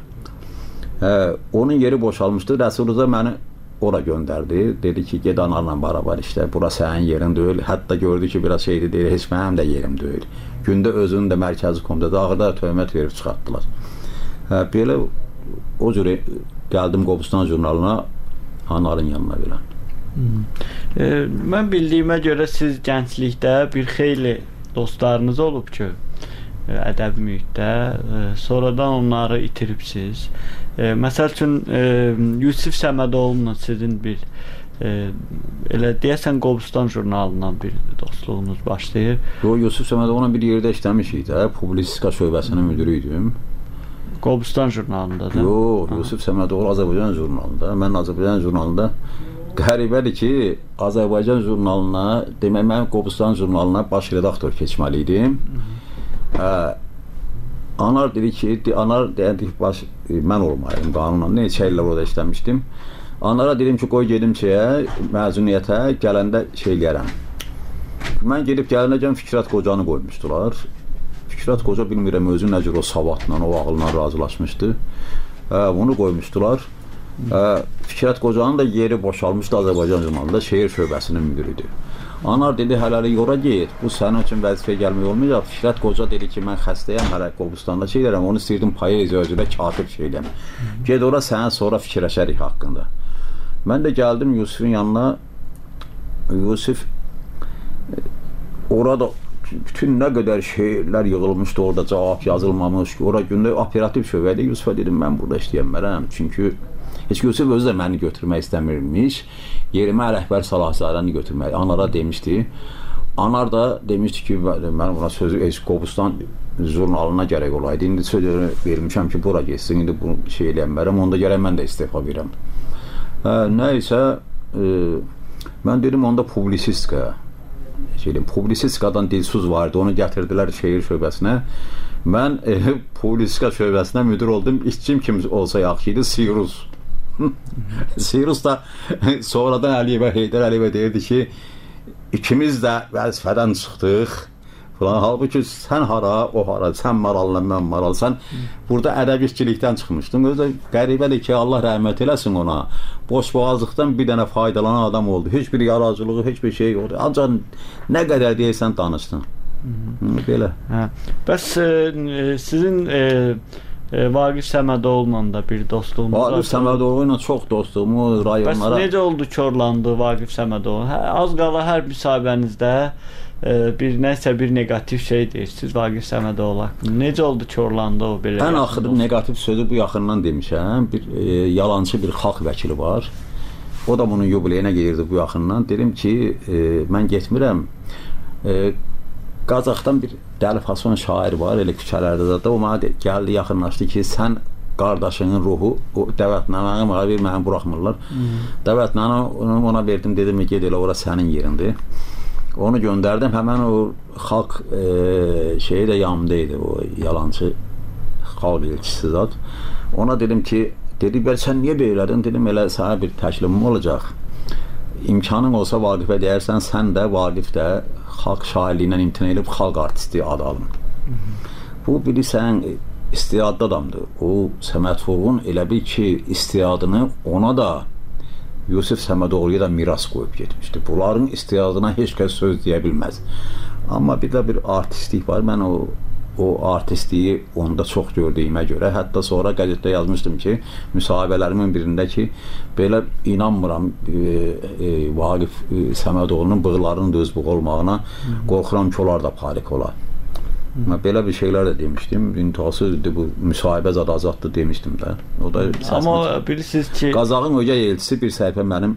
Onun yeri boşalmışdı. Rəsuluza məni ora göndərdi. Dedi ki, ged Anarla barabar işlə, bura sənin yerin deyil. Hətta gördü ki, biraz şeydi deyil, heç mənim də yerim deyil. Gündə özünün də mərkəzi komitədə ağırda töhmət verib çıxartdılar. Belə o cürə gəldim Qobustan jurnalına, Anarın yanına belə. Mən bildiyimə görə siz gənclikdə bir xeyli dostlarınız olub ki, ədəbi mühitdə, sonradan onları itiribsiz. Məsəl üçün, Yusif Səmədoğlu'nun sizin bir Elə deyəsən Qobustan jurnalından bir dostluğunuz başlayır. Yusif Səmədoğlu'na bir yerdə işləmişik də, publisistika şöbəsinin müdürü idim. Qobustan jurnalında da? Yox, Yusif Səmədoğlu Azərbaycan jurnalında. Mən Azərbaycan jurnalında qəribədir ki, Azərbaycan jurnalına, demək mən Qobustan jurnalına baş redaktor keçməli idim. Anar dedi ki, mən olmayayım qanunla, neçə illər orada işləmişdim. Anlara dedim ki, qoy gedim məzuniyyətə, gələndə eləyərəm. Mən gedib gələnəcən Fikrət Qocanı qoymuşdular. Fikrət Qoca bilmirəm özü nə cür o savadla, o ağılla razılaşmışdı. Bunu qoymuşdular. Fikrət Qocanın da yeri boşalmışdı Azərbaycan jurnalında, şeir şöbəsinin müdürüdür. Anar dedi, hələlik ora get, bu sənin üçün vəzifəyə gəlmək olmayacaq. Fikrət Qoca dedi ki, mən xəstəyəm, hələ Qobustanda edərəm, onu istəyirdim poeziya özülə katib eləyəm. Ged ora, sənə sonra fikirləşərik haqqında. Mən də gəldim Yusifin yanına. Yusif orada bütün nə qədər şeirlər yığılmışdı, orada cavab yazılmamış, ora gündə operativ şöbədə. Yusifə dedim, mən burada işləyənmərəm, çünki heç Yusif özü də məni götürmək istəmirmiş, yerimə rəhbər Salahzadəni götürmək. Anara demişdi. Anar da demişdi ki, mən buna sözü Qobustan jurnalına gərək olaydı. İndi söz vermişəm ki, bura geçsin, indi bunu eləyənmərəm, onda gərək mən də istifa verəm. Nəysə, mən dedim, onda publisistika. Publisistikadan Dilsuz vardı, onu gətirdilər şeir şöbəsinə. Mən publisistika şöbəsinə müdür oldum, işçim kim olsa yaxşı idi, Sirus. Sirus da sonradan Heydər Əliyevə deyirdi ki, ikimiz də vəzifədən çıxdıq. Halbuki sən hara, o hara, sən maralına, mən maral, sən burada ədəbiyyatçilikdən çıxmışdın. Özü qəribədir ki, Allah rəhmət eləsin ona. Boşboğazlıqdan bir dənə faydalanan adam oldu. Heç bir yaradıcılığı, heç bir şey oldu. Ancaq nə qədər deyirsən danışdın. Belə. Bəs sizin Vaqif Səmədoğlu'la da bir dostluğunuz var. Vaqif Səmədoğlu'yla çox dostluğumu rayonlara... Bəs necə oldu körlandı Vaqif Səmədoğlu? Az qala hər müsahibənizdə bir negativ şey deyirsiniz Vaqif Səmədoğlu haqqında. Necə oldu körlandı o belə? Ən axırı negativ sözü bu yaxından demişəm. Bir yalancı bir xalq vəkili var. O da bunun yubileyinə gelirdi bu yaxından. Dedim ki, mən getmirəm. Qazaxdan bir Dəli Fason şair var, elə küçələrdə də. O mənə gəldi, yaxınlaşdı ki, sən qardaşının ruhu, o dəvətnaməni mənə bir məni buraxmırlar. Dəvətnaməni ona verdim, dedim, ged elə, ora sənin yerindir. Onu göndərdim, həmən o xalq şeyi də yanımdaydı, o yalancı xalq elçisi zat. Ona dedim ki, dedi, sən niyə beylədin? Dedim, elə sənə bir təklimim olacaq. İmkanın olsa Vaqifə deyərsən, sən də, Vaqif də xalq şairliyindən imtina edib xalq artisti adı alın. Bu, bilirsən, istiyadlı adamdır. O, Səməd Vurğun elə bil ki, istiyadını ona da Yusif Səmədoğlu'ya da miras qoyub getmişdi. Bunların istiyadına heç kəs söz deyə bilməz. Amma bir də bir artistlik var. Mən o artistliyi onda çox gördüyümə görə, hətta sonra qəzetdə yazmışdım ki, müsahibələrimin birində ki, belə inanmıram Vaqif Səmədoğlu'nun bığlarının da öz bığı olmağına, qorxuram ki, onlar da parik olar. Belə bir şeylər də demişdim. İntihasızdır, bu müsahibə zadazatdır demişdim də. O da amma bilirsiniz ki, Qazaxın ögey elçisi bir səhifə mənim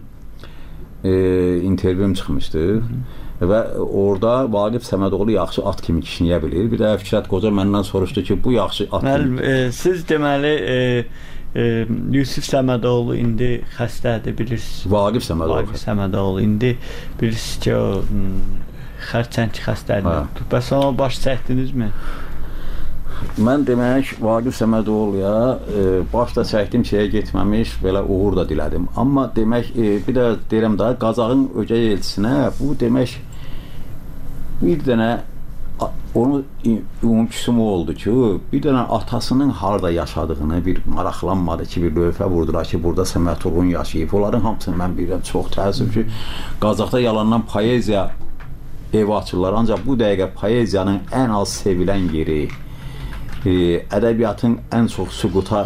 intervyum çıxmışdı. Və orada Vaqif Səmədoğlu yaxşı at kimi kişniyə bilir. Bir də Fikrət Qoca məndən soruşdu ki, bu yaxşı at kimi... Siz deməli Yusif Səmədoğlu indi xəstədir, bilirsiniz. Vaqif Səmədoğlu indi bilirsiniz ki, o xərçəng xəstəliyidir. Bəs ona baş çəkdinizmi? Mən demək Vaqif Səmədoğlu'ya başda çəkdim şeyə getməmiş, belə uğur da dilədim. Amma demək, bir də deyirəm da, Qazaxın ögey elçisinə bu demək bir dənə onun ümumküsümü oldu ki, bir dənə atasının harada yaşadığını bir maraqlanmadı ki, bir lövhə vurdular ki, burada Səməd Vurğun yaşayıb. Onların hamısını mən bilirəm, çox təəssüf ki, Qazaxda yalandan poeziya evi açırlar. Ancaq bu dəqiqə poeziyanın ən az sevilən yeri, ədəbiyyatın ən çox süquta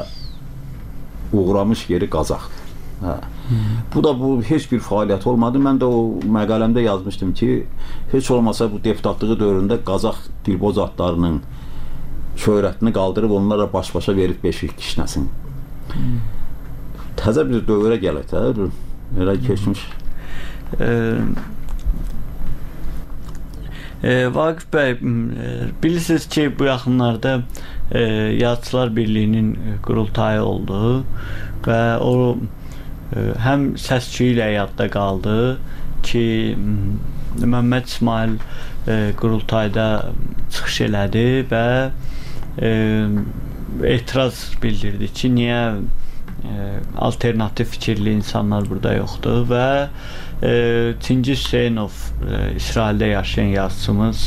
uğramış yeri Qazaxdır. Bu da heç bir fəaliyyət olmadı. Mən də o məqaləmdə yazmışdım ki, heç olmasa bu deputatlığı dövründə Qazax dilboz atlarının şöhrətini qaldırıb onlara baş-başa verib beşik kişnəsin. Təzə bir dövrə gələk də, elə keçmiş. Vaqif bəy, bilirsiniz ki, bu yaxınlarda Yazıçılar Birliyinin qurultayı oldu və o həm səs-küyü ilə yadda qaldı ki, Məmməd İsmail qurultayda çıxış elədi və etiraz bildirdi ki, niyə alternativ fikirli insanlar burada yoxdur və Çingiz Hüseynov, İsraildə yaşayan yazıçımız,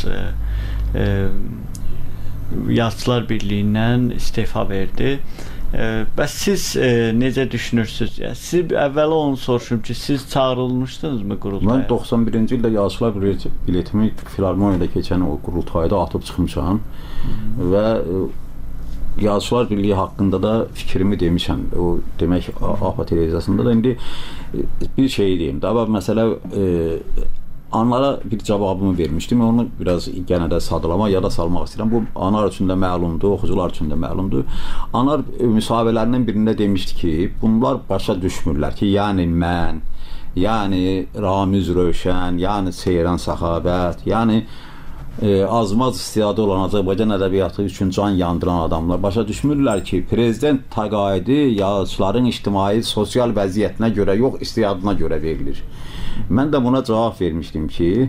Yazıçılar Birliyindən istefa verdi. Bəs siz necə düşünürsünüz? Siz əvvəla onu soruşum ki, siz çağırılmışdınızmı qurultaya? Mən 91-ci ildə Yazıçılar biletimi Filarmoniyada keçən o qurultayda atıb çıxmışam və Yazıçılar Birliyi haqqında da fikrimi demişəm. O demək APA televiziyasında da indi bir şey deyim. Daha məsələ anlara bir cavabımı vermişdim. Onu biraz yenə də sadalama, yada salmaq istəyirəm. Bu anar üçün də məlumdur, oxucular üçün də məlumdur. Anar müsahibələrinin birində demişdi ki, bunlar başa düşmürlər ki, yəni mən, yəni Ramiz Rövşən, yəni Seyran Səxavət, yəni azmaz istidadı olan Azərbaycan ədəbiyyatı üçün can yandıran adamlar başa düşmürlər ki, prezident təqaüdü yazıçıların ictimai, sosial vəziyyətinə görə yox, istidadına görə verilir. Mən də buna cavab vermişdim ki,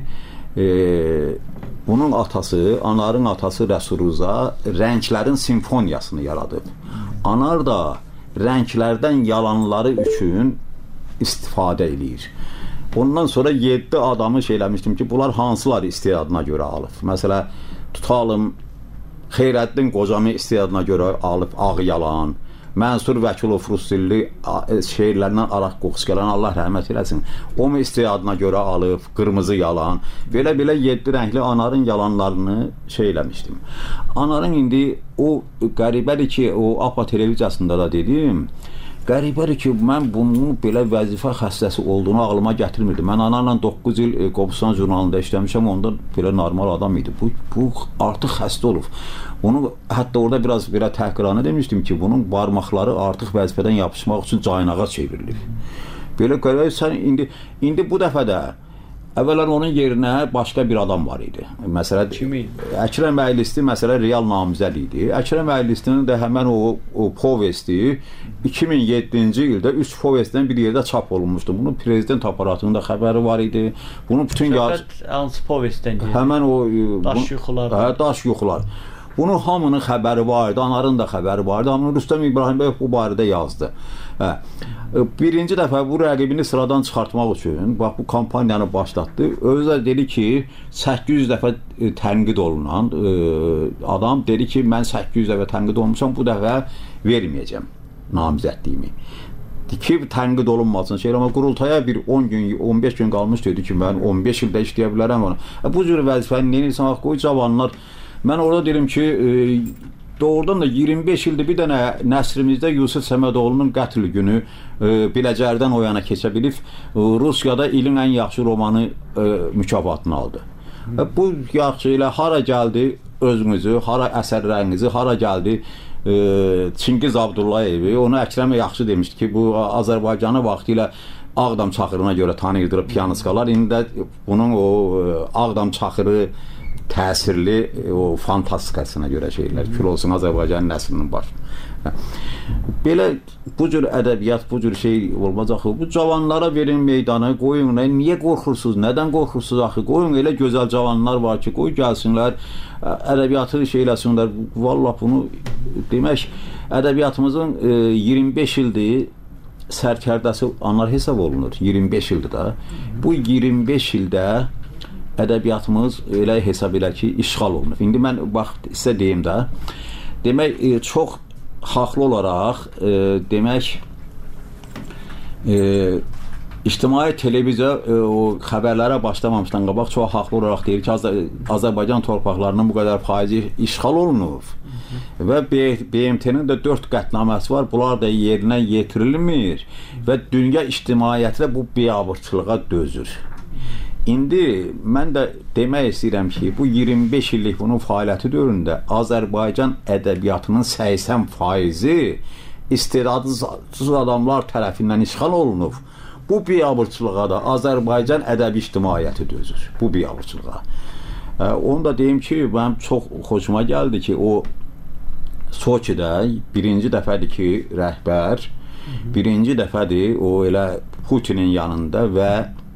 bunun atası, Anarın atası Rəsul rənglərin simfoniyasını yaradıb. Anar da rənglərdən yalanları üçün istifadə edir. Ondan sonra 7 adamı şeyləmişdim ki, bunlar hansıları istidadına görə alıb. Məsələ, tutalım, Xeyrəddin Qocamı istidadına görə alıb ağ yalan, Mənsur Vəkilov Rusdilli şeirlərindən araq qoxusu gələn, Allah rəhmət eləsin, o mu istidadına görə alıb, qırmızı yalan, belə-belə 7 rəngli Anarın yalanlarını şeyləmişdim. Anarın indi o qəribədir ki, o APA televiziyasında da dedim, qəribədir ki, mən bunun belə vəzifə xəstəsi olduğunu ağlıma gətirmirdim. Mən Anarla 9 il Qobustan jurnalında işləmişəm, onda belə normal adam idi. Bu artıq xəstə olub. Onu hətta orada biraz belə təhqirana demişdim ki, bunun barmaqları artıq vəzifədən yapışmaq üçün caynağa çevrilir. Belə qəribədir, sən indi bu dəfə də əvvələn onun yerinə başqa bir adam var idi. Məsələ Əkrəm Əylisti məsələ real namizəd idi. Əkrəm Əylistinin də həmən o povesti 2007-ci ildə 3 povestdən bir yerdə çap olunmuşdu. Bunun prezident aparatının da xəbəri var idi. Bunun bütün hansı povestdən gedir? Həmən o daş yuxular. Hə, daş yuxular. Bunun hamının xəbəri var idi, Anarın da xəbəri var idi. Amma Rüstəm İbrahimbəy bu barədə yazdı. Hə. Birinci dəfə bu rəqibini sıradan çıxartmaq üçün bax bu kampaniyanı başlatdı. Özü də dedi ki, 800 dəfə tənqid olunan adam dedi ki, mən 800 dəfə tənqid olmuşam, bu dəfə verməyəcəm namizədliyimi. Ki, tənqid olunmasın şey, amma qurultaya bir 10 gün, 15 gün qalmış dedi ki, mən 15 ildə işləyə bilərəm ona. Bu cür vəzifəni neyinirsən, qoy cavanlar. Mən orada deyim ki, doğrudan da 25 ildir bir dənə nəsrimizdə Yusuf Səmədoğlu'nun qətl günü Biləcərdən o yana keçə bilib, Rusiyada ilin ən yaxşı romanı mükafatını aldı. Bu yaxşı ilə hara gəldi özünüzü, hara əsərlərinizi, hara gəldi Çingiz Abdullayevi, onu Əkrəm yaxşı demişdi ki, bu Azərbaycanı vaxtı ilə Ağdam Çaxırına görə tanıyırdı piyanistkalar, indi də bunun o Ağdam Çaxırı təsirli o fantastikasına görə şeylər, kül olsun Azərbaycan nəslinin başına. Belə bu cür ədəbiyyat, bu cür şey olmaz axı. Bu cavanlara verin meydanı, qoyun. Niyə qorxursunuz? Nədən qorxursunuz axı? Qoyun, elə gözəl cavanlar var ki, qoy gəlsinlər, ədəbiyyatı şeyləsinlər. Vallahi bunu demək, ədəbiyyatımızın 25 ildir sərkərdəsi Anar hesab olunur. 25 ildir da. Bu 25 ildə ədəbiyyatımız elə hesab elə ki, işğal olunur. İndi mən bax sizə deyim də, demək çox haqlı olaraq demək ictimai televiziya o xəbərlərə başlamamışdan qabaq çox haqlı olaraq deyir ki, Azərbaycan torpaqlarının bu qədər faizi işğal olunur və BMT-nin də 4 qətnaməsi var, bunlar da yerinə yetirilmir və dünya ictimaiyyəti də bu biabırçılığa dözür. İndi mən də demək istəyirəm ki, bu 25 illik bunun fəaliyyəti dövründə Azərbaycan ədəbiyyatının 80% istedadsız adamlar tərəfindən işğal olunub. Bu biabırçılığa da Azərbaycan ədəbi ictimaiyyəti dözür. Bu biabırçılığa. Onu da deyim ki, mənim çox xoşuma gəldi ki, o Soçidə birinci dəfədir ki, rəhbər birinci dəfədir o elə Putinin yanında və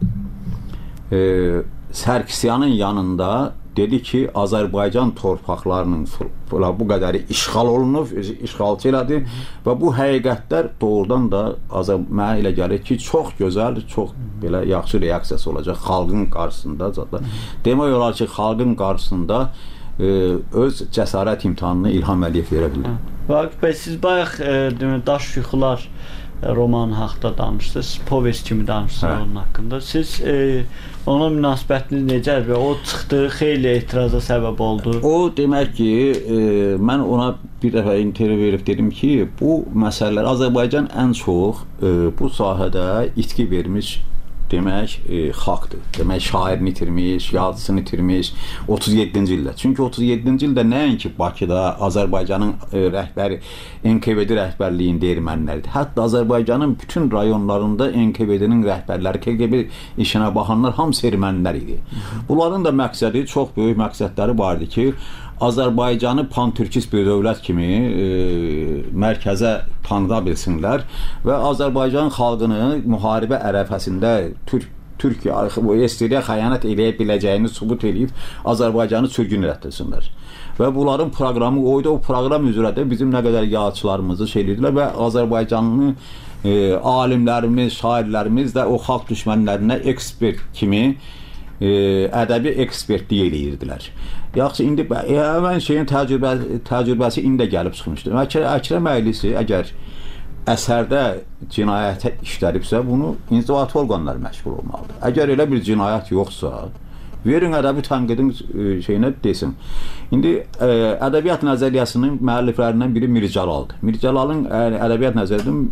Sərkisyanın yanında dedi ki, Azərbaycan torpaqlarının bu qədəri işğal olunub, işğalçı elədi və bu həqiqətlər doğrudan da mənə elə gəlir ki, çox gözəl, çox belə yaxşı reaksiyası olacaq xalqın qarşısında. Demək olar ki, xalqın qarşısında öz cəsarət imtahanını İlham Əliyev verə bilər. Vaqif bəy, siz bayaq Daş Yuxular roman haqqında danışdınız, povest kimi danışdınız onun haqqında. Siz ona münasibətiniz necədir və o çıxdı, xeyli etiraza səbəb oldu? O demək ki, mən ona bir dəfə intervyu verib dedim ki, bu məsələlər Azərbaycan ən çox bu sahədə itki vermiş demək xalqdır. Demək şairini itirmiş, yazısını itirmiş 37-ci ildə. Çünki 37-ci ildə nəinki Bakıda Azərbaycanın rəhbəri NKVD rəhbərliyində ermənilərdir. Hətta Azərbaycanın bütün rayonlarında NKVD-nin rəhbərləri, KGB işinə baxanlar hamısı ermənilər idi. Bunların da məqsədi, çox böyük məqsədləri vardı ki, Azərbaycanı pan-türkist bir dövlət kimi mərkəzə tanıda bilsinlər və Azərbaycan xalqını müharibə ərəfəsində Türkiyə SSR-yə xəyanət eləyə biləcəyini sübut edib Azərbaycanı sürgün etdirsinlər. Və bunların proqramı oydu. O proqram üzrə də bizim nə qədər yazıçılarımızı edirdilər və Azərbaycanlı alimlərimiz, şairlərimiz də o xalq düşmənlərinə ekspert kimi ədəbi ekspertlik eləyirdilər. Yaxşı, indi həmən şeyin təcrübəsi indi gəlib çıxmışdır. Əkrəm Əylisi əgər əsərdə cinayətə işlədibsə, bunu inzibati orqanlar məşğul olmalıdır. Əgər elə bir cinayət yoxsa, verin ədəbi tənqidin şeyinə desin. İndi ədəbiyyat nəzəriyyəsinin müəlliflərindən biri Mir Cəlaldır. Mir Cəlalın ədəbiyyat nəzəriyyəsinin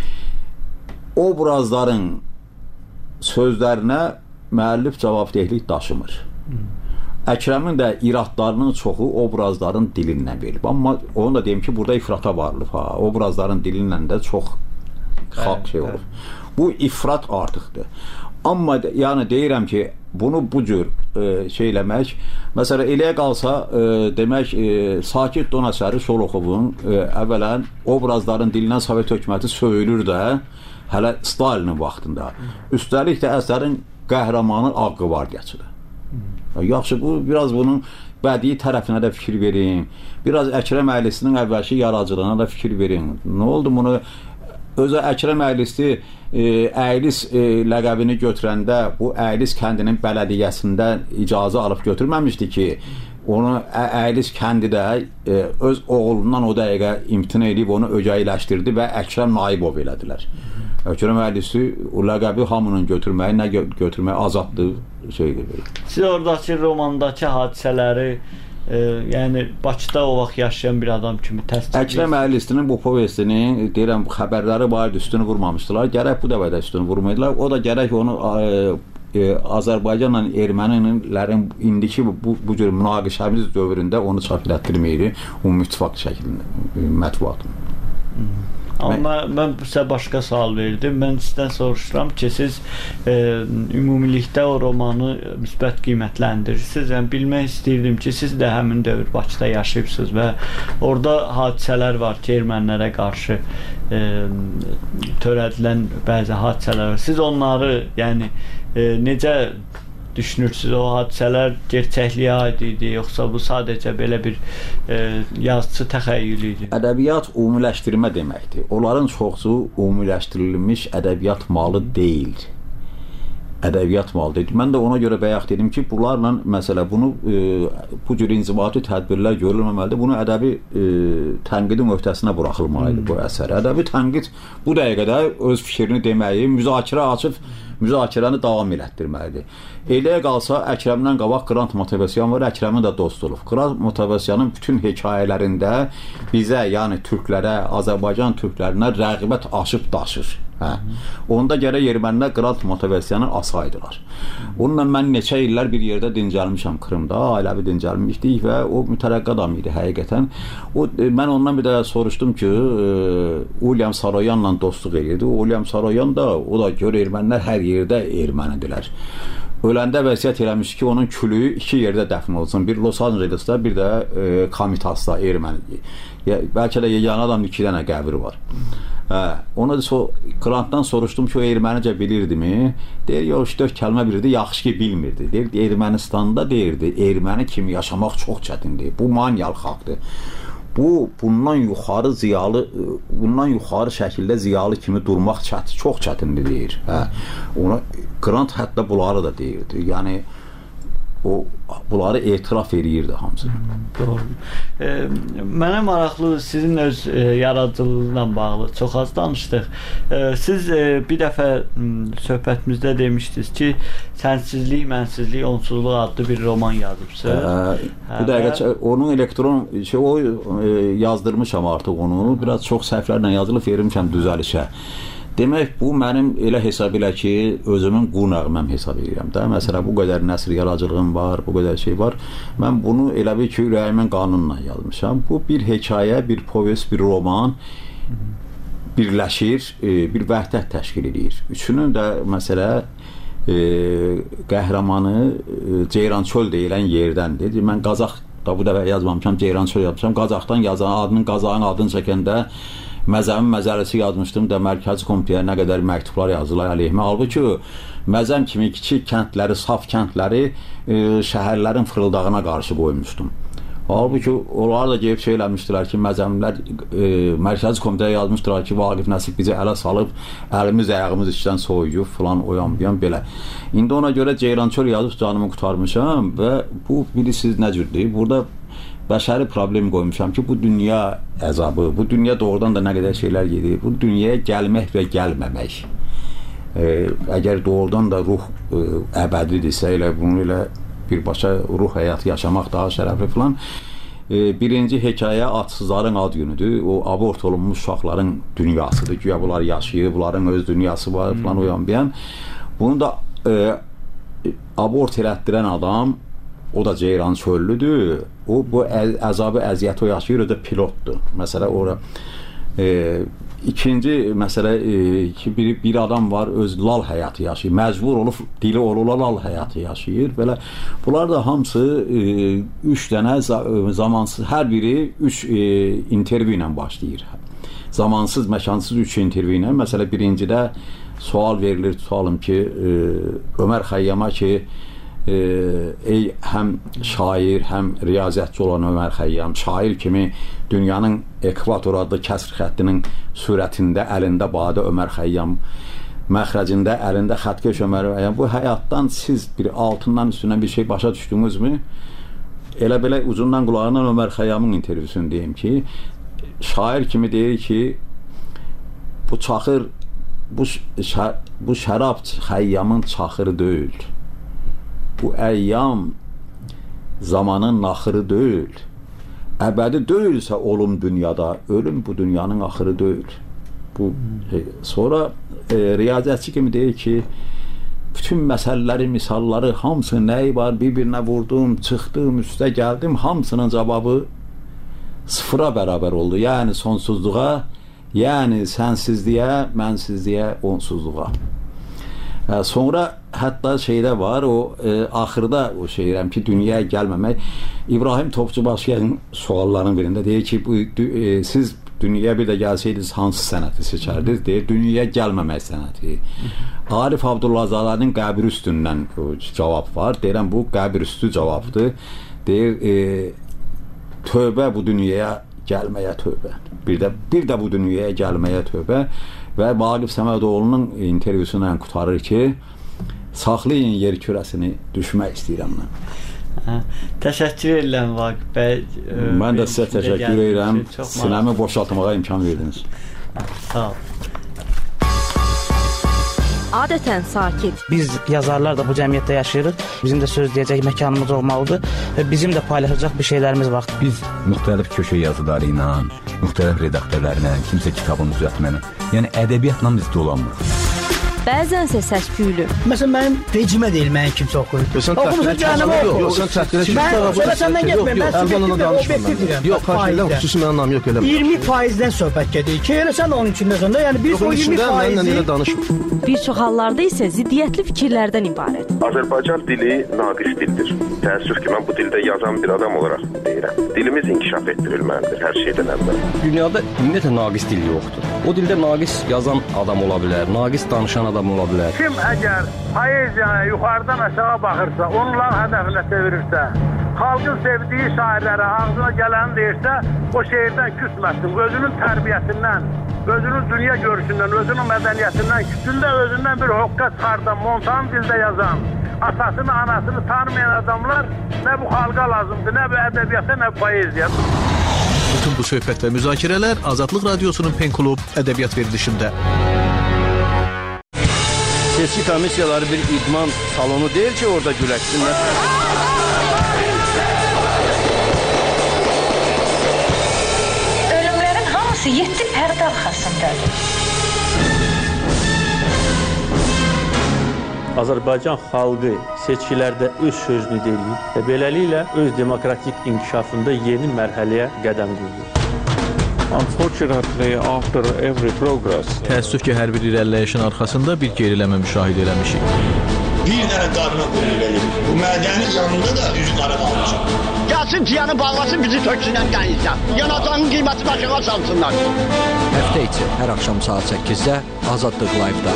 obrazların sözlərinə müəllif cavabdehlik daşımır. Əkrəmin də iradlarının çoxu obrazların dilindən verilib. Amma onu da deyim ki, burada ifrata varılıb. Obrazların dilindən də çox xalq şey olur. Bu ifrat artıqdır. Amma yəni deyirəm ki, bunu bu cür şey eləmək, məsələn, eləyə qalsa demək, Sakit Donasəri Şoloxovun əvvələn obrazların dilindən Sovet hökuməti söyülür də, hələ Stalinin vaxtında. Üstəlik də əsərin qəhrəmanı Ağqı Vardiyaçıdır. Yaxşı, biraz bunun bədii tərəfinə də fikir verin. Biraz Əkrəm Əylisinin əvvəlki yaradıcılığına da fikir verin. Nə oldu bunu? Özü Əkrəm Əylisi Əylis ləqəbini götürəndə bu Əylis kəndinin bələdiyyəsində icazə alıb götürməmişdi ki, onu Əylis kəndi də öz oğlundan o dəqiqə imtina edib onu ögəyləşdirdi və Əkrəm Naibov elədilər. Əkrəm Əylisi o ləqəbi hamının götürməyi, nə götürməyi azaddır şeydir. Siz oradakı romandakı hadisələri, yəni Bakıda o vaxt yaşayan bir adam kimi təsdiq edirsiniz. Əkrəm Əylisinin bu povestinin, deyirəm, xəbərləri barədə üstünü vurmamışdılar. Gərək bu dəfə də üstünü vurmaydılar. O da gərək onu Azərbaycanla ermənilərin indiki bu cür münaqişəmiz dövründə onu çap elətdirməyir, ümumi ittifaq şəklində mətbuatın. Amma mən sizə başqa sual verdim. Mən sizdən soruşuram ki, siz ümumilikdə o romanı müsbət qiymətləndirirsiniz. Yəni, bilmək istəyirdim ki, siz də həmin dövr Bakıda yaşayıbsınız və orada hadisələr var ki, ermənilərə qarşı törədilən bəzi hadisələr var. Siz onları, yəni, necə düşünürsünüz? O hadisələr gerçəkliyə aid idi, yoxsa bu sadəcə belə bir yazıcı təxəyyül idi? Ədəbiyyat ümumiləşdirmə deməkdir. Onların çoxsu ümumiləşdirilmiş ədəbiyyat malı deyil. Ədəbiyyat malıdır. Mən də ona görə bayaq dedim ki, bunlarla məsələ bunu bu cür inzibati tədbirlər görülməməlidir. Bunu ədəbi tənqidin öhdəsinə buraxılmalıdır bu əsər. Ədəbi tənqid bu dəqiqədə öz fikrini deməyi, müzakirə açıb müzakirəni davam elətdirməlidir. Eləyə qalsa Əkrəmdən qabaq Qrant Motivasyan var, Əkrəmin də dost olub. Qrant Motivasyanın bütün hekayələrində bizə, yəni türklərə, Azərbaycan türklərinə rəğbət aşıb daşır. Hə. Onda gərək ermənilər Qrant motivasiyanı asaydılar. Onunla mən neçə illər bir yerdə dincəlmişəm Krımda, ailəvi dincəlmişdik və o mütərəqqi adam idi həqiqətən. Mən ondan bir də soruşdum ki, William Saroyanla dostluq edirdi. William Saroyan da, o da gör ermənilər hər yerdə ermənidirlər. Öləndə vəsiyyət eləmiş ki, onun külüyü 2 yerdə dəfn olsun. Bir Los Angeles'da, bir də Komitas'da erməni. Bəlkə də yeganə adam 2 dənə qəbri var. Ona Grantdan soruşdum ki, o ermənicə bilirdimi? Deyir, yox, 3-4 kəlmə bilirdi, yaxşı ki bilmirdi. Deyir, Ermənistanda deyirdi, erməni kimi yaşamaq çox çətindir. Bu maniyalı xalqdır. Bundan yuxarı ziyalı, bundan yuxarı şəkildə ziyalı kimi durmaq çox çətindir deyir. Ona Grant hətta bunları da deyirdi. Yəni o bunları etiraf edirdi hamısı. Doğru. Mənə maraqlıdır, sizin öz yaradıcılığına bağlı çox az danışdıq. Siz bir dəfə söhbətimizdə demişdiniz ki, Sənsizlik, Mənsizlik, Onsuzluq adlı bir roman yazıbsınız. Bu dəqiqə onun elektron o yazdırmışam artıq onu. Biraz çox səhvlərlə yazılıb vermişəm düzəlişə. Demək, bu mənim elə hesab elə ki, özümün qunağıməm hesab edirəm də. Məsələn, bu qədər nəsr yaradıcılığım var, bu qədər şey var. Mən bunu elə bir ki, ürəyimin qanunla yazmışam. Bu bir hekayə, bir povest, bir roman birləşir, bir vəhdət təşkil edir. Üçünün də məsələ qəhrəmanı Ceyrançöl deyilən yerdəndir. Mən Qazax da bu dəfə yazmamışam, Ceyrançöl yazmışam. Qazaxdan yazan Qazağın adını çəkəndə Məzəmin məzərəsi yazmışdım da Mərkəzi Komitəyə nə qədər məktublar yazdılar əleyhimə. Halbuki Məzəm kimi kiçik kəndləri, saf kəndləri şəhərlərin fırıldağına qarşı qoymuşdum. Halbuki onlar da gəlib şey eləmişdilər ki, Məzəmlər Mərkəzi Komitəyə yazmışdılar ki, Vaqif Nəsib bizi ələ salıb, əlimiz, ayağımız işdən soyuyub, filan, oyan, belə. İndi ona görə Ceyrançöl yazıb canımı qurtarmışam və bu, bilirsiniz nə cürdür? Burada bəşəri problem qoymuşam ki, bu dünya əzabı, bu dünya doğrudan da nə qədər şeylər gedir, bu dünyaya gəlmək və gəlməmək. Əgər doğrudan da ruh əbədidirsə, elə bunu elə birbaşa ruh həyatı yaşamaq daha şərəfli filan. Birinci hekayə adsızların ad günüdür. O abort olunmuş uşaqların dünyasıdır. Güya bunlar yaşayır, bunların öz dünyası var filan uyan-biyan. Bunu da abort elətdirən adam, o da Ceyrançöllüdür. O bu əzabı, əziyyəti o yaşayır, o da pilotdur. Məsələ ora. İkinci məsələ ki, bir adam var, öz lal həyatı yaşayır. Məcbur olub, dili olula lal həyatı yaşayır. Belə. Bunlar da hamısı 3 dənə zamansız, hər biri 3 intervyu ilə başlayır. Zamansız, məkansız 3 intervyu ilə. Məsələ birincidə sual verilir, tutalım ki, Ömər Xəyyama ki, ey həm şair, həm riyaziyyatçı olan Ömər Xəyyam, şair kimi dünyanın ekvator adlı kəsr xəttinin surətində əlində badə Ömər Xəyyam, məxrəcində əlində xətkeş Ömər Xəyyam, bu həyatdan siz bir altından üstündən bir şey başa düşdünüzmü? Elə belə ucundan qulağından Ömər Xəyyamın intervyusunu deyim ki, şair kimi deyir ki, bu çaxır, bu şərab Xəyyamın çaxırı deyil. Bu əyyam zamanın naxırı deyil. Əbədi deyilsə olum dünyada, ölüm bu dünyanın axırı deyil. Bu sonra riyaziyyatçı kimi deyir ki, bütün məsələləri, misalları, hamısı nəyi var, bir-birinə vurdum, çıxdım, üstə gəldim, hamısının cavabı sıfıra bərabər oldu. Yəni sonsuzluğa, yəni sənsizliyə, mənsizliyə, onsuzluğa. Sonra hətta şeydə var, o axırda o şeyirəm ki, dünyaya gəlməmək. İbrahim Topçubaşıyan sualların birində deyir ki, siz dünyaya bir də gəlsəydiniz hansı sənəti seçərdiniz? Deyir, dünyaya gəlməmək sənəti. Arif Abdullahzadənin qəbir üstündən cavab var. Deyirəm, bu qəbir üstü cavabdır. Deyir, tövbə bu dünyaya gəlməyə tövbə. Bir də bu dünyaya gəlməyə tövbə. Və Vaqif Səmədoğlu'nun intervyusunu qutarır ki, saxlayın yer kürəsini, düşmək istəyirəm mən. Təşəkkür edirəm Vaqif bəy. Mən də sizə təşəkkür edirəm. Sinəmi boşaltmağa imkan verdiniz. Sağ ol. Adətən sakit. Biz yazarlar da bu cəmiyyətdə yaşayırıq. Bizim də söz deyəcək məkanımız olmalıdır və bizim də paylaşacaq bir şeylərimiz var. Biz müxtəlif köşə yazıları ilə, müxtəlif redaktörlərlə, kimsə kitabını düzəltməklə, yəni ədəbiyyatla biz dolanmırıq. Bəzənsə səs-küylü. Məsələn, mənim vecimə deyil, mənim kimsə oxuyur. Oxumusun cəhənnəmə oxuyur. Yox, sən təxdirə ki, mən səndən getməyim, mən subjektiv və obyektiv deyirəm. Yox, xahiş xüsusi mənim namım yox, eləmə. 20%-dən söhbət gedir ki, elə sən onun içindəsən də, yəni biz o 20%-i... Bir çox hallarda isə ziddiyyətli fikirlərdən ibarət. Azərbaycan dili naqis dildir. Təəssüf ki, mən bu dildə yazan bir adam olaraq deyirəm. Dilimiz inkişaf etdirilməlidir hər şeydən əvvəl. Dünyada ümumiyyətlə naqis dil yoxdur. O dildə naqis yazan adam ola bilər, naqis danışan adam ola bilər. Kim əgər poeziyaya yuxarıdan aşağı baxırsa, onlar hədəfinə çevirirsə, xalqın sevdiyi şairlərə ağzına gələni deyirsə, o şeirdən küsməsin, özünün tərbiyəsindən, özünün dünya görüşündən, özünün mədəniyyətindən, küçündə özündən bir hoqqa çıxardan, montan dildə yazan, atasını, anasını tanımayan adamlar nə bu xalqa lazımdır, nə bu ədəbiyyata, nə bu poeziya. Bütün bu söhbət və müzakirələr Azadlıq Radiosunun Pen Klub ədəbiyyat verilişində. Seçki komissiyaları bir idman salonu deyil ki, orada güləşsinlər. Ölümlərin hamısı 7 pərdə arxasındadır. Azərbaycan xalqı seçkilərdə öz sözünü deyir və beləliklə öz demokratik inkişafında yeni mərhələyə qədəm qoyur. Unfortunately, after every progress, təəssüf ki, hər bir irəliləyişin arxasında bir geriləmə müşahidə eləmişik. Bir dənə qarına qoyur verir. Bu mədənin yanında da üzüqarı qalmışıq. Gəlsin ciyanı bağlasın, bizi töksünən qəyizdən. Yanacağın qiyməti başına salsınlar. Həftə içi hər axşam saat 8-də Azadlıq Live-da.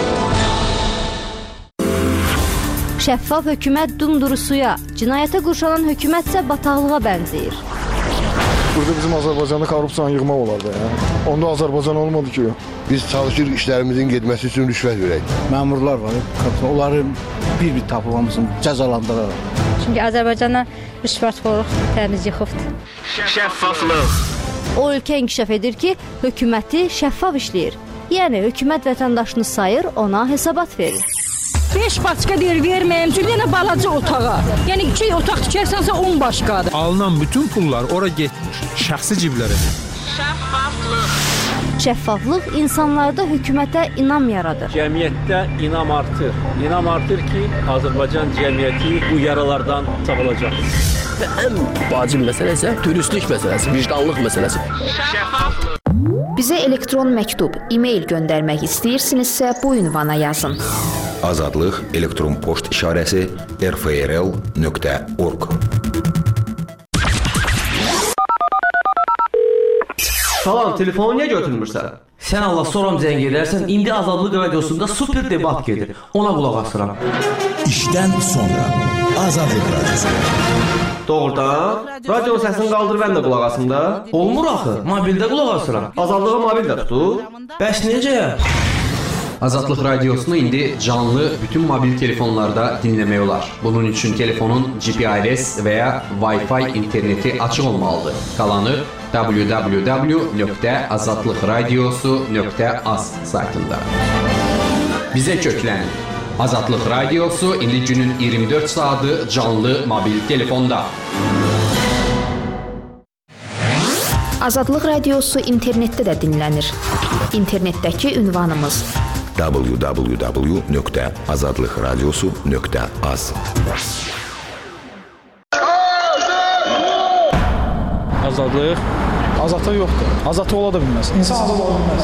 Şəffaf hökumət dumdurusuya, cinayətə qurşanan hökumət isə bataqlığa bənzəyir. Burada bizim Azərbaycanda korrupsiyanı yığmaq olardı. Onda Azərbaycan olmadı ki. Biz çalışırıq işlərimizin getməsi üçün rüşvət verək. Məmurlar var, onları bir-bir tapılmamızın cəzalandıraraq. Çünki Azərbaycana rüşvətxorluq təmiz yıxıbdır. Şəffaflıq. O ölkə inkişaf edir ki, hökuməti şəffaf işləyir. Yəni, hökumət vətəndaşını sayır, ona hesabat verir. 5 başqa deyir, verməyəm, çünki yenə balaca otağa. Yəni, 2 otaq tikərsənsə 10 başqadır. Alınan bütün pullar ora getmir, şəxsi ciblərə. Şəffaflıq. Şəffaflıq insanlarda hökumətə inam yaradır. Cəmiyyətdə inam artır. İnam artır ki, Azərbaycan cəmiyyəti bu yaralardan sağolacaq. Və ən vacib məsələ isə dürüstlük məsələsi, vicdanlıq məsələsi. Şəffaflıq. Bizə elektron məktub, e-mail göndərmək istəyirsinizsə bu ünvana yazın. Azadlıq elektron poçt işarəsi rfrl.org. Salam, telefonu niyə götürmürsən? Sən Allah soram zəng edərsən, indi Azadlıq Radiosunda super debat gedir. Ona qulaq asıram. İşdən sonra Azadlıq Radiosu. Doğrudan? Radionun səsini qaldır, mən də qulaq asım da. Olmur axı, mobildə qulaq asıram. Azadlığı mobildə tutur. Bəs necə? Azadlıq Radiosunu indi canlı bütün mobil telefonlarda dinləmək olar. Bunun üçün telefonun GPRS və ya Wi-Fi interneti açıq olmalıdır. Qalanı www.azadlıqradiosu.az saytında. Bizə köklənin. Azadlıq Radiosu indi günün 24 saatı canlı mobil telefonda. Azadlıq Radiosu internetdə də dinlənir. İnternetdəki ünvanımız www.azadlıqradiosu.az. Azadlıq. Azadlıq yoxdur. Azadlıq ola da bilməz. İnsan azad ola bilməz.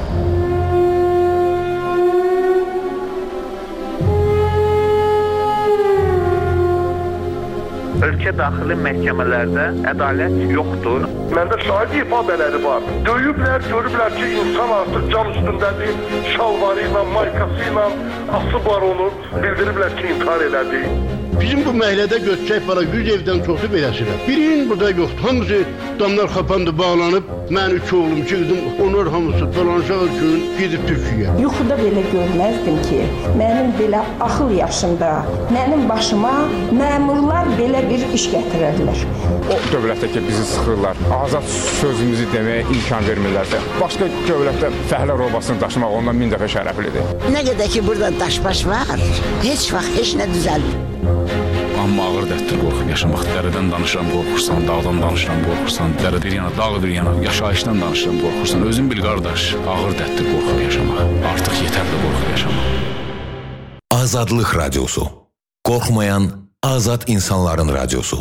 Ölkə daxili məhkəmələrdə ədalət yoxdur. Məndə şahid ifadələri var. Döyüblər, görüblər ki, insan artıq cam üstündədir, şalvarı ilə, maykası ilə asıb var onu. Bildiriblər ki, intihar elədi. Bizim bu məhəllədə götürsək bana 100 evdən çoxu beləsidir. Birinin burada yoxdur. Hamısı damlar kapandı, bağlanıb. Mən 3 oğlum, 2 qızım, onlar hamısı falanşaq üçün gedib Türkiyəyə. Yuxuda belə görməzdim ki, mənim belə axıl yaşında, mənim başıma məmurlar belə bir iş gətirərlər. O dövlətdə ki, bizi sıxırlar, azad sözümüzü deməyə imkan vermirlərsə, başqa dövlətdə fəhlə robasını daşımaq ondan 1000 dəfə şərəflidir. Nə qədər ki, burada daşbaş var, heç vaxt heç nə düzəlmir. Amma ağır dərddir qorxub yaşamaq. Dərədən danışıram, qorxursan, dağdan danışıram, qorxursan, dərə bir yana, dağ bir yana, yaşayışdan danışıram, qorxursan. Özün bil qardaş, ağır dərddir qorxub yaşamaq. Artıq yetərli qorxub yaşamaq. Azadlıq radiosu. Qorxmayan azad insanların radiosu.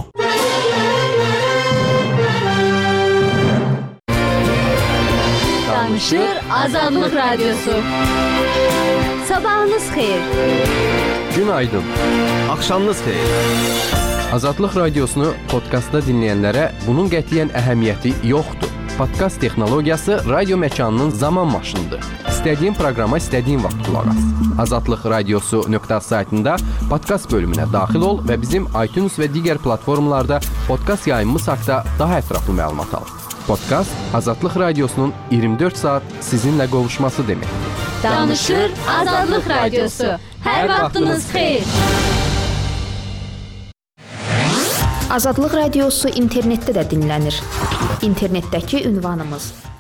Danışır Azadlıq radiosu. Sabahınız xeyir. Günaydın. Axşamınız xeyir. Azadlıq radiosunu podkastda dinləyənlərə bunun qətiyyən əhəmiyyəti yoxdur. Podkast texnologiyası radio məkanının zaman maşınıdır. İstədiyin proqrama istədiyin vaxt qulaq as. Azadlıq radiosu.az saytında podkast bölümünə daxil ol və bizim iTunes və digər platformalarda podkast yayımımız haqqında daha ətraflı məlumat al. Podkast Azadlıq radiosunun 24 saat sizinlə qovuşması deməkdir. Danışır Azadlıq radiosu. Hər vaxtınız xeyir. Azadlıq radiosu internetdə də dinlənir. İnternetdəki ünvanımız